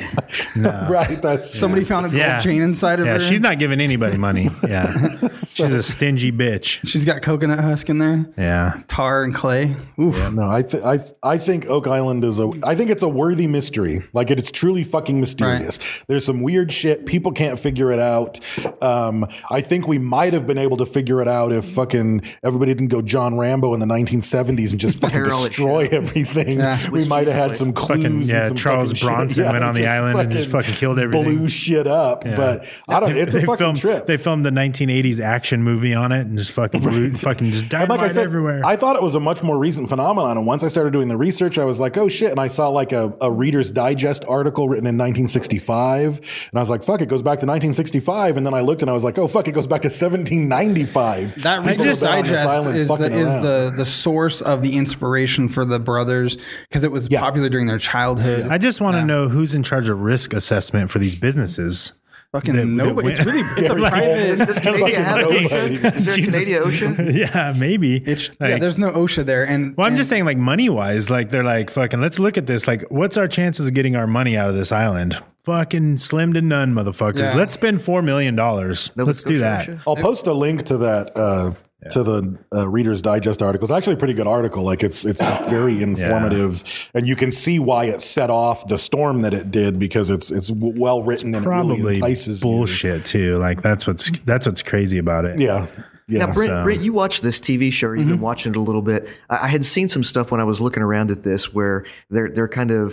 Right. That's Somebody found a gold Yeah. chain inside of Yeah, her. she's not giving anybody money. Yeah, she's a stingy bitch. She's got coconut husk in there, Yeah, tar and clay. Oof. No, I, th- I, I think Oak Island is a. I think it's a worthy mystery. Like it, it's truly fucking mysterious. There's some weird shit. People can't figure it out. Um, I think we might have been able to figure it out if fucking everybody didn't go John Rambo in the nineteen seventies and just fucking Tear all it destroy shit. everything. Yeah. We might have had some clues. Fucking- and yeah, some Charles fucking Bronson shit. Yeah, went on the just island and just fucking killed everything. Blew shit up. Yeah. But I don't. It's a they fucking filmed, trip. They filmed the nineteen eighties action movie on it and just fucking blew, fucking just And dynamite like I said, everywhere. I thought it was a much more recent phenomenon. And once I started doing the research, I was like, oh shit. And I saw like a, a Reader's Digest article written in nineteen sixty-five. And I was like, fuck, it goes back to nineteen sixty-five. And then I looked and I was like, oh fuck, it goes back to seventeen ninety-five. That People Reader's were down on this Digest island is the, fucking is around. the the source of the inspiration for the brothers because it was Yeah. popular during their childhood. I just want to know who's in charge of risk assessment for these businesses. Fucking that- nobody. that It's really it's a Like- Does, private. does Canada have Nobody. OSHA? Is there a Jesus. Canadian OSHA? Yeah, maybe. It's Like- yeah. There's no OSHA there, and Well, I'm and just saying, like money wise, like they're like fucking. Let's look at this. Like, what's our chances of getting our money out of this island? Fucking slim to none, motherfuckers. Yeah. Let's spend four million dollars. Nova Let's do Scotia that. OSHA? I'll post a link to that uh, to the uh, Reader's Digest article. It's actually a pretty good article. Like it's it's very informative, and you can see why it set off the storm that it did because it's it's w- well written and it really Probably entices you. bullshit too. Like that's what's that's what's crazy about it. Yeah. Yeah. Now, Brent, so- Brent, you watched this T V show, or you've Mm-hmm. been watching it a little bit. I, I had seen some stuff when I was looking around at this where they're they're kind of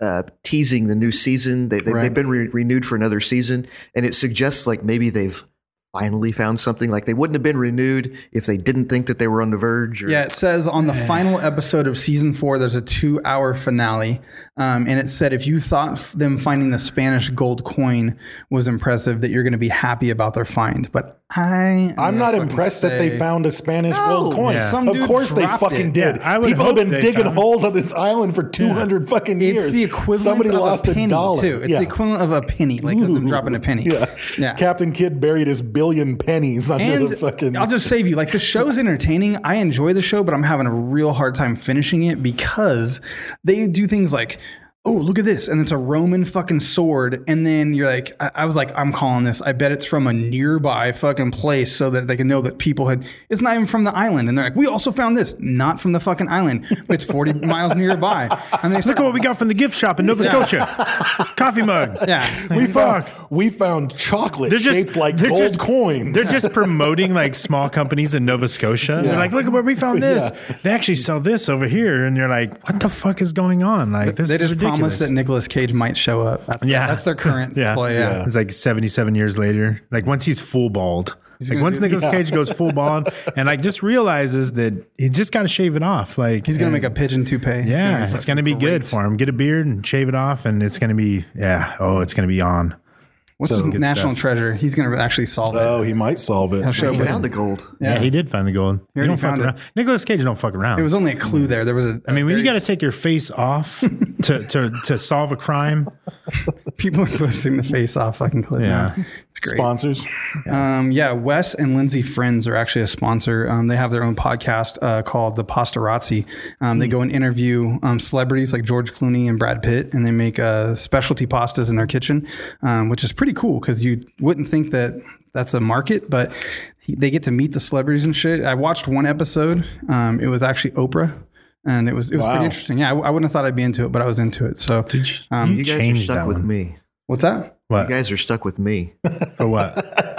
uh, teasing the new season. They, they, Right. They've been re- renewed for another season, and it suggests like maybe they've finally found something. Like they wouldn't have been renewed if they didn't think that they were on the verge. Or, Yeah, it says on the final episode of season four, there's a two-hour finale, um, and it said if you thought f- them finding the Spanish gold coin was impressive, that you're going to be happy about their find. But I, I'm not fucking impressed that they say- found a Spanish No. gold coin. Yeah. Some Of dude course they dropped fucking it. did. Yeah, I would People have hope been they digging found- holes on this island for two hundred fucking years. It's the equivalent Somebody of lost a penny dollar. too. It's Yeah. the equivalent of a penny, like them dropping a penny. Yeah. yeah. Captain Kidd buried his billion pennies under And the fucking. I'll just save you. Like the show's entertaining. I enjoy the show, but I'm having a real hard time finishing it because they do things like, oh, look at this. And it's a Roman fucking sword. And then you're like, I, I was like, I'm calling this. I bet it's from a nearby fucking place so that they can know that people had, it's not even from the island. And they're like, we also found this. Not from the fucking island. But it's forty miles nearby. And they Look at what we got from the gift shop in Nova Scotia. Coffee mug. Yeah. we Fuck. found we found chocolate They're just shaped like they're gold just, coins. They're just promoting like small companies in Nova Scotia. They're like, look at where we found this. Yeah. They actually sell this over here, and you're like, what the fuck is going on? Like this They is just ridiculous. promised that Nicolas Cage might show up. That's, Yeah, that's their current yeah. play. Yeah. Yeah. It's like seventy-seven years later. Like once he's full bald. Like gonna once do- Nicolas yeah. Cage goes full bald, and like just realizes that he just got to shave it off. Like He's going to and- make a pigeon toupee. Yeah, it's going to be good great. for him. Get a beard and shave it off, and it's going to be yeah. Oh, it's going to be on. What's So his good national stuff. treasure? He's going to actually solve it. Oh, he might solve it. He'll show He up. found the gold. Yeah, he did find the gold. He already don't fuck found it. around. Nicolas Cage don't fuck around. It was only a clue there. There was a. I mean, when you got very- to take your face off to, to to solve a crime, people are posting the face off fucking clip. Yeah. now. It's great. Sponsors. Um, yeah, Wes and Lindsay Friends are actually a sponsor. Um, they have their own podcast uh, called The Pastorazzi. Um, they go and interview um, celebrities like George Clooney and Brad Pitt, and they make uh, specialty pastas in their kitchen, um, which is pretty cool because you wouldn't think that that's a market, but he, they get to meet the celebrities and shit. I watched one episode. Um, it was actually Oprah. And it was it was Wow. pretty interesting. Yeah, I, I wouldn't have thought I'd be into it, but I was into it. So did you? Um, You guys are changed stuck that with one. me. what's that? What? You guys are stuck with me. For what?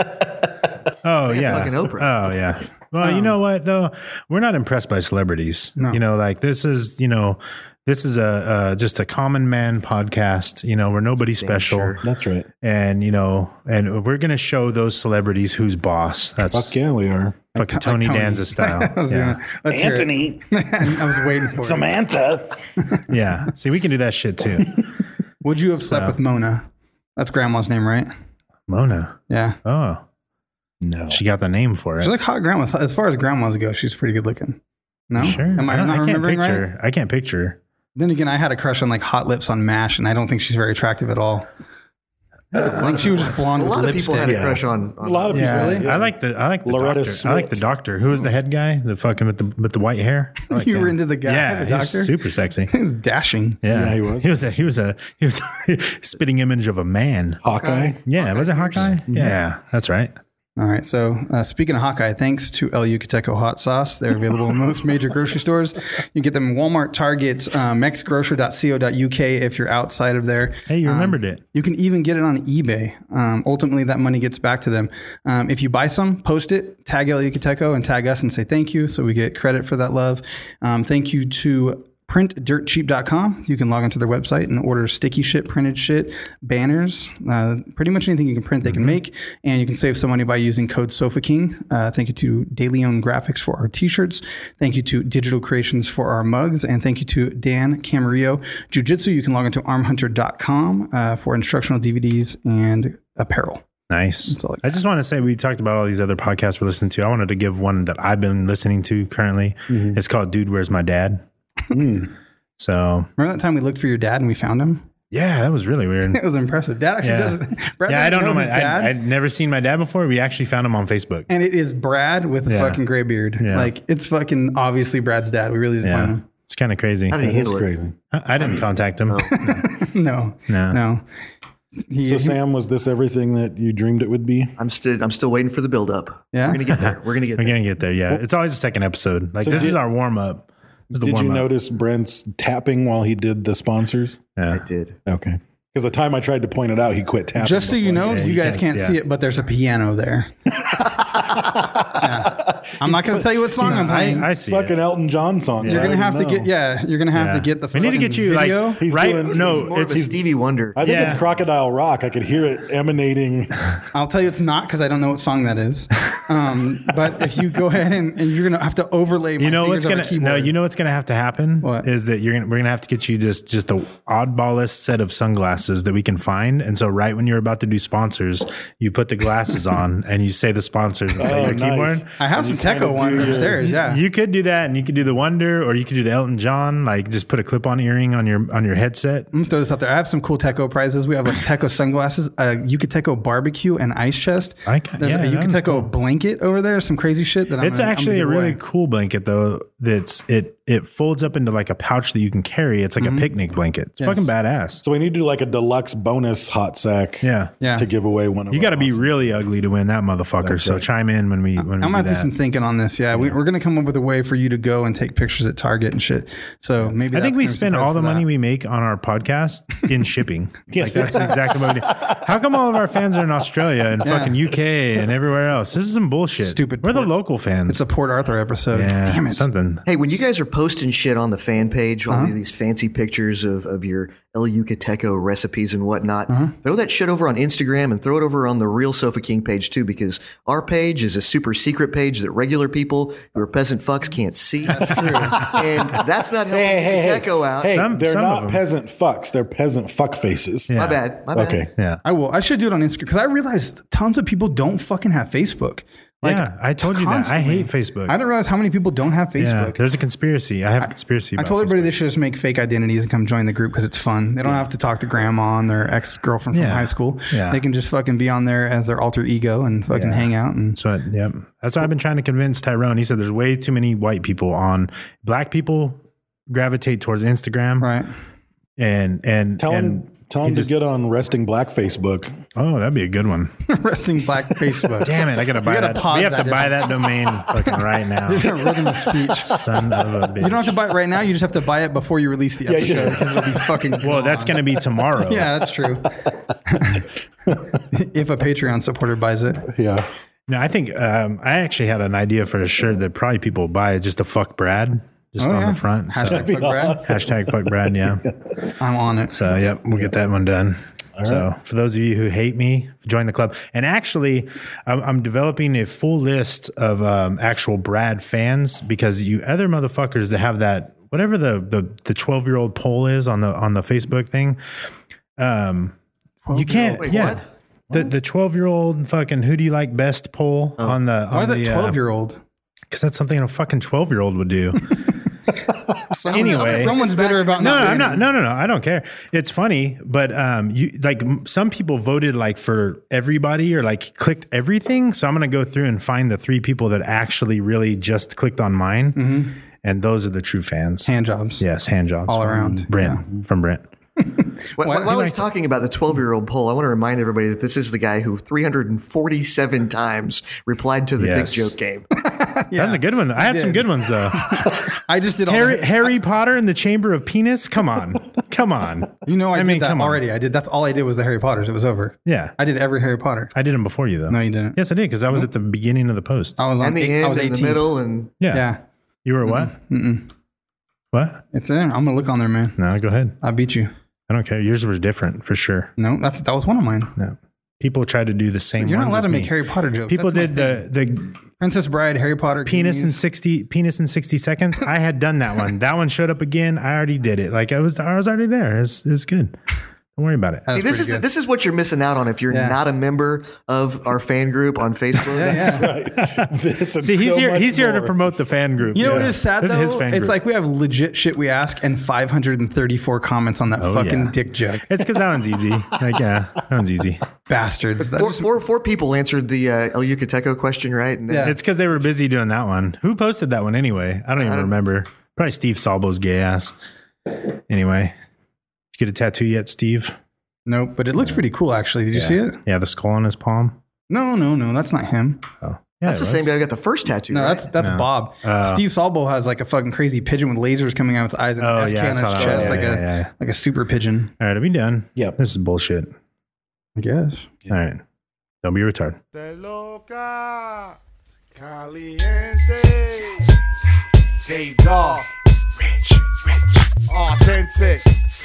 Oh yeah. fucking Oprah. Oh yeah. Well, you know what though? We're not impressed by celebrities. No. You know, like this is you know, this is a uh, just a common man podcast. You know, we're nobody special, sure. That's right. and you know, and we're gonna show those celebrities who's boss. That's Fuck yeah, we are. fucking Like Tony, Tony. Danza style. I was yeah. gonna- let's hear it. I was waiting for it. Samantha. yeah. See, we can do that shit too. Would you have slept with Mona? That's grandma's name, right? Mona. Yeah. Oh, No. she got the name for She's it. like hot grandmas. As far as grandmas go, she's pretty good looking. No? Sure. Am I, don't- not I can't remembering picture. right? I can't picture. Then again, I had a crush on like Hot Lips on MASH, and I don't think she's very attractive at all. Like she was just blonde A with lot of lipstick. people had a Yeah. crush on. on A lot of Yeah, people. Really? I like the I like the Loretta doctor. I like the Swit. doctor. Who was the head guy? The fucking with the with the white hair. I like You were him. into the guy, Yeah, the he was doctor? super sexy. It was dashing. Yeah. Yeah, he was. He was a he was a he was a spitting image of a man. Hawkeye. Yeah, was it Hawkeye? Yeah, that's right. All right. So uh, speaking of Hawkeye, thanks to El Yucateco Hot Sauce. They're available in most major grocery stores. You get them in Walmart, Target, um, mex grocer dot co dot u k if you're outside of there. Hey, you Um, remembered it. You can even get it on eBay. Um, ultimately, that money gets back to them. Um, if you buy some, post it, tag El Yucateco, and tag us and say thank you so we get credit for that love. Um, thank you to print dirt cheap dot com. You can log onto their website and order sticky shit, printed shit, banners, uh, pretty much anything you can print, they can make. And you can save some money by using code SofaKing. Uh, thank you to Daily Own Graphics for our t-shirts. Thank you to Digital Creations for our mugs. And thank you to Dan Camarillo Jiu-Jitsu. You can log into arm hunter dot com uh, for instructional D V Ds and apparel. Nice. all I I just want to say we talked about all these other podcasts we're listening to. I wanted to give one that I've been listening to currently. Mm-hmm. It's called Dude, Where's My Dad? So Remember that time we looked for your dad and we found him? yeah, that was really weird. It was impressive. Dad actually Yeah, doesn't. Brad yeah I doesn't don't know, his my dad. I, I'd never seen my dad before. We actually found him on Facebook. And it is Brad with a Yeah. fucking gray beard. Yeah. Like it's fucking obviously Brad's dad. We really didn't Yeah, find him. it's kind of crazy. How did he That's handle it? crazy. I I didn't contact him. No, No. no. He, So he- Sam, was this everything that you dreamed it would be? I'm still. I'm still waiting for the build up. Yeah? We're gonna get there. We're gonna get We're there. gonna get there. Yeah, it's always the second episode. Like So this did- is our warm up. This is the Did you warm up. notice Brent's tapping while he did the sponsors? Yeah. I did. Okay. Because the time I tried to point it out, he quit tapping. just so you before know, I- Yeah, you you guys can't- can't yeah. see it, but there's a piano there. Yeah. I'm not going to tell you what song I'm playing. I, I see Fucking it. Elton John song. You're I gonna have to know. get yeah. You're gonna have Yeah. to get the. We need to get you video. like He's right. doing- No, More of it's a Stevie Wonder. I think Yeah. it's Crocodile Rock. I could hear it emanating. I'll tell you it's not because I don't know what song that is. Um, but if you go ahead and, and you're gonna have to overlay. My you know what's fingers on gonna the keyboard. no. You know what's gonna have to happen What? is that you're gonna we're gonna have to get you just just the oddballest set of sunglasses that we can find. And so right when you're about to do sponsors, you put the glasses on and you say the sponsors and play Oh, your nice. keyboard. I have some Techo ones upstairs. Yeah. You could do that, and you could do the Wonder, or you could do the Elton John. Like just put a clip-on earring on your on your headset. I'm gonna throw this out there. I have some cool Techo prizes. We have like Techo sunglasses, a Yucateco barbecue and ice chest. I ca- There's yeah, a that one's Yucateco cool. blanket over there. Some crazy shit that I'm It's gonna, actually I'm a gonna give really away. cool blanket, though. That's it. It folds up into like a pouch that you can carry. It's like a picnic blanket. It's Yes. fucking badass. So we need to do like a deluxe bonus hot sack. Yeah. Yeah. To give away one of You our got to be awesome- really ugly to win that motherfucker. That's So right. chime in when we when we I'm do gonna have to do that. some thinking on this. Yeah, We, we're gonna come up with a way for you to go and take pictures at Target and shit. So maybe I think that's we gonna be spend some all the prize for money that. we make on our podcast in shipping. Like that's exactly what we do. How come all of our fans are in Australia and Yeah. fucking U K and everywhere else? This is some bullshit. Stupid We're the port- local fans. It's a Port Arthur episode. yeah, Damn it. something. Hey, when you guys are posting shit on the fan page, all Uh-huh. these fancy pictures of, of your El Yucateco recipes and whatnot, Uh-huh. throw that shit over on Instagram and throw it over on the Real Sofa King page too, because our page is a super secret page that regular people who are peasant fucks can't see. That's true. And that's not helping Hey, hey, hey. Yucateco out. Hey, Some- they're some of not them. peasant fucks. They're peasant fuck faces. Yeah. My bad. My bad. Okay. Yeah. I will. I should do it on Instagram because I realized tons of people don't fucking have Facebook. Like, yeah, I told you that. I constantly. hate Facebook. I didn't realize how many people don't have yeah, Facebook. there's a conspiracy. I have a conspiracy. I about told everybody Facebook. they should just make fake identities and come join the group because it's fun. They don't have to talk to grandma and their ex girlfriend from Yeah. high school. Yeah. They can just fucking be on there as their alter ego and fucking Yeah. hang out. And That's what. Yep. That's what I've been trying to convince Tyrone. He said there's way too many white people on. Black people gravitate towards Instagram, right. And and tell and him tell he him to just- get on Resting Black Facebook. Oh, that'd be a good one. Resting Black Facebook. Damn it! I gotta buy gotta that. pause We have that to buy different- that domain fucking right now. Rhythm of speech. Son of a bitch. You don't have to buy it right now. You just have to buy it before you release the episode yeah. because it'll be fucking. Well, that's gone. gonna be tomorrow. Yeah, that's true. If a Patreon supporter buys it, Yeah. No, I think um, I actually had an idea for a shirt that probably people will buy. Just a fuck Brad, just Oh, on yeah. the front. So, Hashtag fuck Brad. hashtag fuck Brad. Yeah. I'm on it. So, yep, we'll get that one done. So, for those of you who hate me, join the club. And actually, I'm, I'm developing a full list of um, actual Brad fans because you other motherfuckers that have that whatever the the the twelve year old poll is on the on the Facebook thing. Um, you can't. Wait, yeah. what? The the twelve year old fucking who do you like best poll on the Why on is that the, uh, twelve year old? because that's something a fucking twelve year old would do. Anyway. someone's bitter about No, not no, I'm winning. not. No, no, no. I don't care. It's funny, but um, you like m- some people voted like for everybody or like clicked everything. So I'm gonna go through and find the three people that actually really just clicked on mine, and those are the true fans. Hand jobs. Yes, hand jobs All from around. Brent from Brent. While, Why- while he's talking about the twelve-year-old poll, I want to remind everybody that this is the guy who three hundred forty-seven times replied to the Yes. Big Joke game. That's a good one. I had some did. good ones though. I just did all Harry the- Harry Potter and the Chamber of Penis. Come on, come on. You know, I, did mean, that come on. already. I did. That's all I did was the Harry Potters. It was over. Yeah, I did every Harry Potter. I did them before you though. No, you didn't. Yes, I did because I was at the beginning of the post. I was on. And the eight, I end was and the eighteen. middle. And Yeah. Yeah, You were what? Mm-mm. What? It's in. I'm gonna look on there, man. No, go ahead. I beat you. I don't care. Yours was different for sure. No, that's that was one of mine. No. People tried to do the same You're not ones allowed as to make me. Harry Potter jokes. People That's my did the the Princess Bride, Harry Potter, penis in Goonies. sixty penis in sixty seconds. I had done that one. That one showed up again. I already did it. Like I was I was already there. It's it's good. Don't worry about it. That's see, this pretty is good. this is what you're missing out on if you're Yeah. not a member of our fan group on Facebook. Yeah, yeah. This and See, he's so here. much He's here to more. promote the fan group. You know what Yeah. is sad This though? is his fan It's group. like we have legit shit we ask and five hundred thirty-four comments on that Oh, fucking yeah. dick joke. It's because that one's easy. Like yeah, that one's easy. Bastards. That's Four, just- four, four people answered the uh, El Yucateco question right. And then- Yeah. It's because they were busy doing that one. Who posted that one anyway? I don't even remember. Probably Steve Salbo's gay ass. Anyway, did you get a tattoo yet, Steve? Nope, but it looks pretty cool actually. Did you see it? Yeah, the skull on his palm. No, no, no. That's not him. Oh, yeah, That's it the same was. guy who got the first tattoo. No, right? that's that's No. Bob. Oh. Steve Salbo has like a fucking crazy pigeon with lasers coming out of its eyes and Oh, an S K yeah, I on saw its that. chest, Yeah, like yeah, a yeah. like a super pigeon. All right, are we done? Yep. This is bullshit. I guess. All right. Don't be retarded. Caliente. Dave Dog. Rich, rich. Authentic.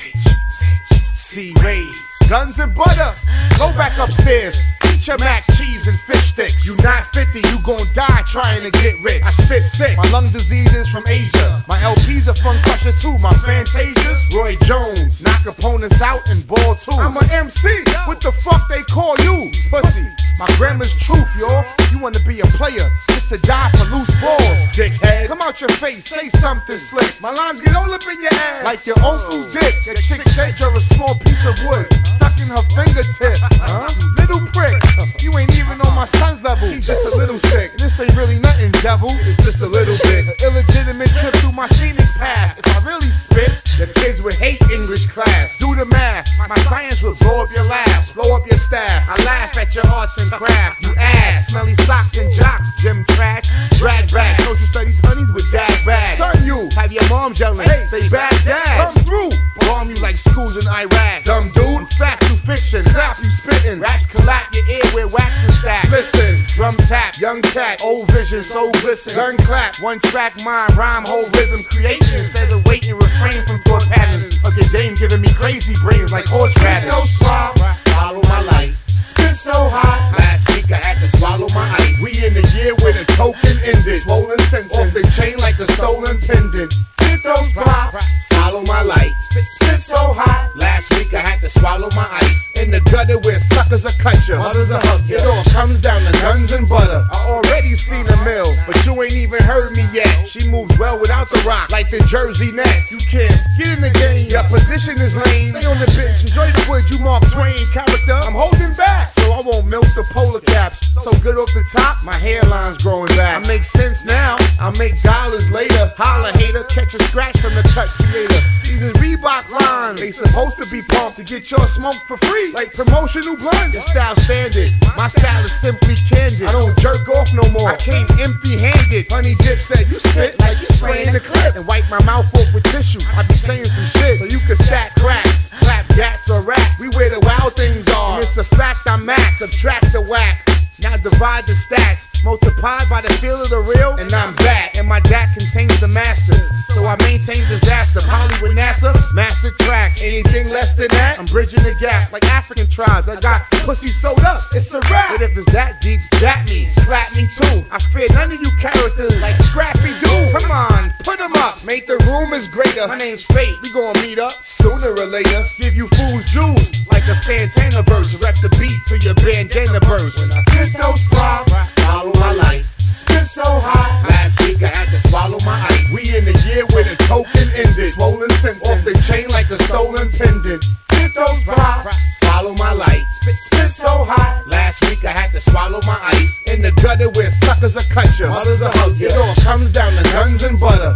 C-Rays. Guns and butter. Go back upstairs. Eat your mac, cheese, and fish sticks. You not fifty, you gon' die trying to get rich. I spit sick. My lung disease is from Asia. My L Ps are from Crusher too. My Fantasias, Roy Jones. Knock opponents out and ball too. I'm an M C. What the fuck they call you? Pussy. My grandma's truth, y'all. You wanna be a player just to die for loose balls, dickhead. Come out your face, say something slick. My lines get all up in your ass like your uncle's dick. That chick said you're a small piece of wood stuck in her fingertip. Huh? Little prick. You ain't even on my son's level. He's just a little sick. This ain't really nothing, devil. It's just a little bit. An illegitimate trip through my scenic path. If I really spit, the kids would hate English class. Do the math. My science would blow up your lab, slow up your staff. I laugh at your arts and craft. You ass, smelly socks and jocks, gym trash, drag back. Social studies honeys with dag bags. Son, you have your mom yelling, hey, they bad dad. Come through, bomb you like schools in Iraq. Dumb dude, fact through fiction, clap you spitting. Raps collapse your ear with wax and stack. Listen, drum tap, young cat, old vision, so glisten. Gun clap, one track mind, rhyme, whole rhythm creating. Instead of waiting, refrain from thought patterns of your dame giving me crazy brains like horseradish. Those problems, follow my light. Spit so hot, last week I had to swallow my ice. We in the year where the token ended. Swollen sentence, off the chain like a stolen pendant. Hit those props, follow my light. Spit, spit so hot, last week I had to swallow my ice. In the gutter where suckers are cut you, mothers are hug you. It all comes down to guns and butter. I already seen a mill, but you ain't even heard me yet. She moves well without the rock, like the Jersey Nets. You can't get in the game, your position is lame. Stay on the bench, enjoy the wood, you Mark Twain character. I'm holding back, so I won't milk the polar caps. So good off the top, my hairline's growing back. I make sense now, I'll make dollars later. Holla hater, catch a scratch from the cut creator. These are Reebok lines, they supposed to be pumped to get your smoke for free. Like promotional blunts. Your style standard, my style is simply candid. I don't jerk off no more, I came empty-handed. Honey Dip said, you spit like you spraying the clip. And wipe my mouth off with tissue, I be saying some shit so you can stack cracks. Clap gats or rap, we where the wild things are. And it's a fact I'm max, subtract the whack. Now divide the stats, multiplied by the feel of the real, and I'm back. And my D A C contains the masters, so I maintain disaster. Hollywood NASA, master tracks. Anything less than that, I'm bridging the gap like African tribes. I got pussy sewed up, it's a rap. But if it's that deep, that me, clap me too. I fear none of you characters like Scrappy Doo. Come on, put 'em up, make the room is greater. My name's Fate, we gon' meet up sooner or later. Give you fools jewels like a Santana verse. Rep the beat till your bandana burst. When I get those props, follow my light. Spit so hot, last week I had to swallow my ice. We in the year where the token ended. Swollen sentence, off the chain like a stolen pendant. Get those props, follow my light. Spit, spit so hot, last week I had to swallow my ice. In the gutter where suckers are cut you, mothers are hug you. It all comes down to guns and butter.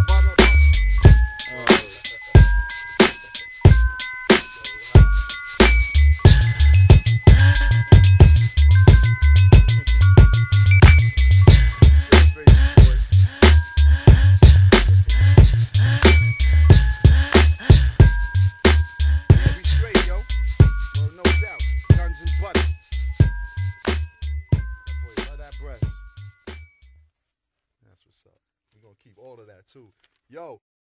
Keep all of that too. Yo.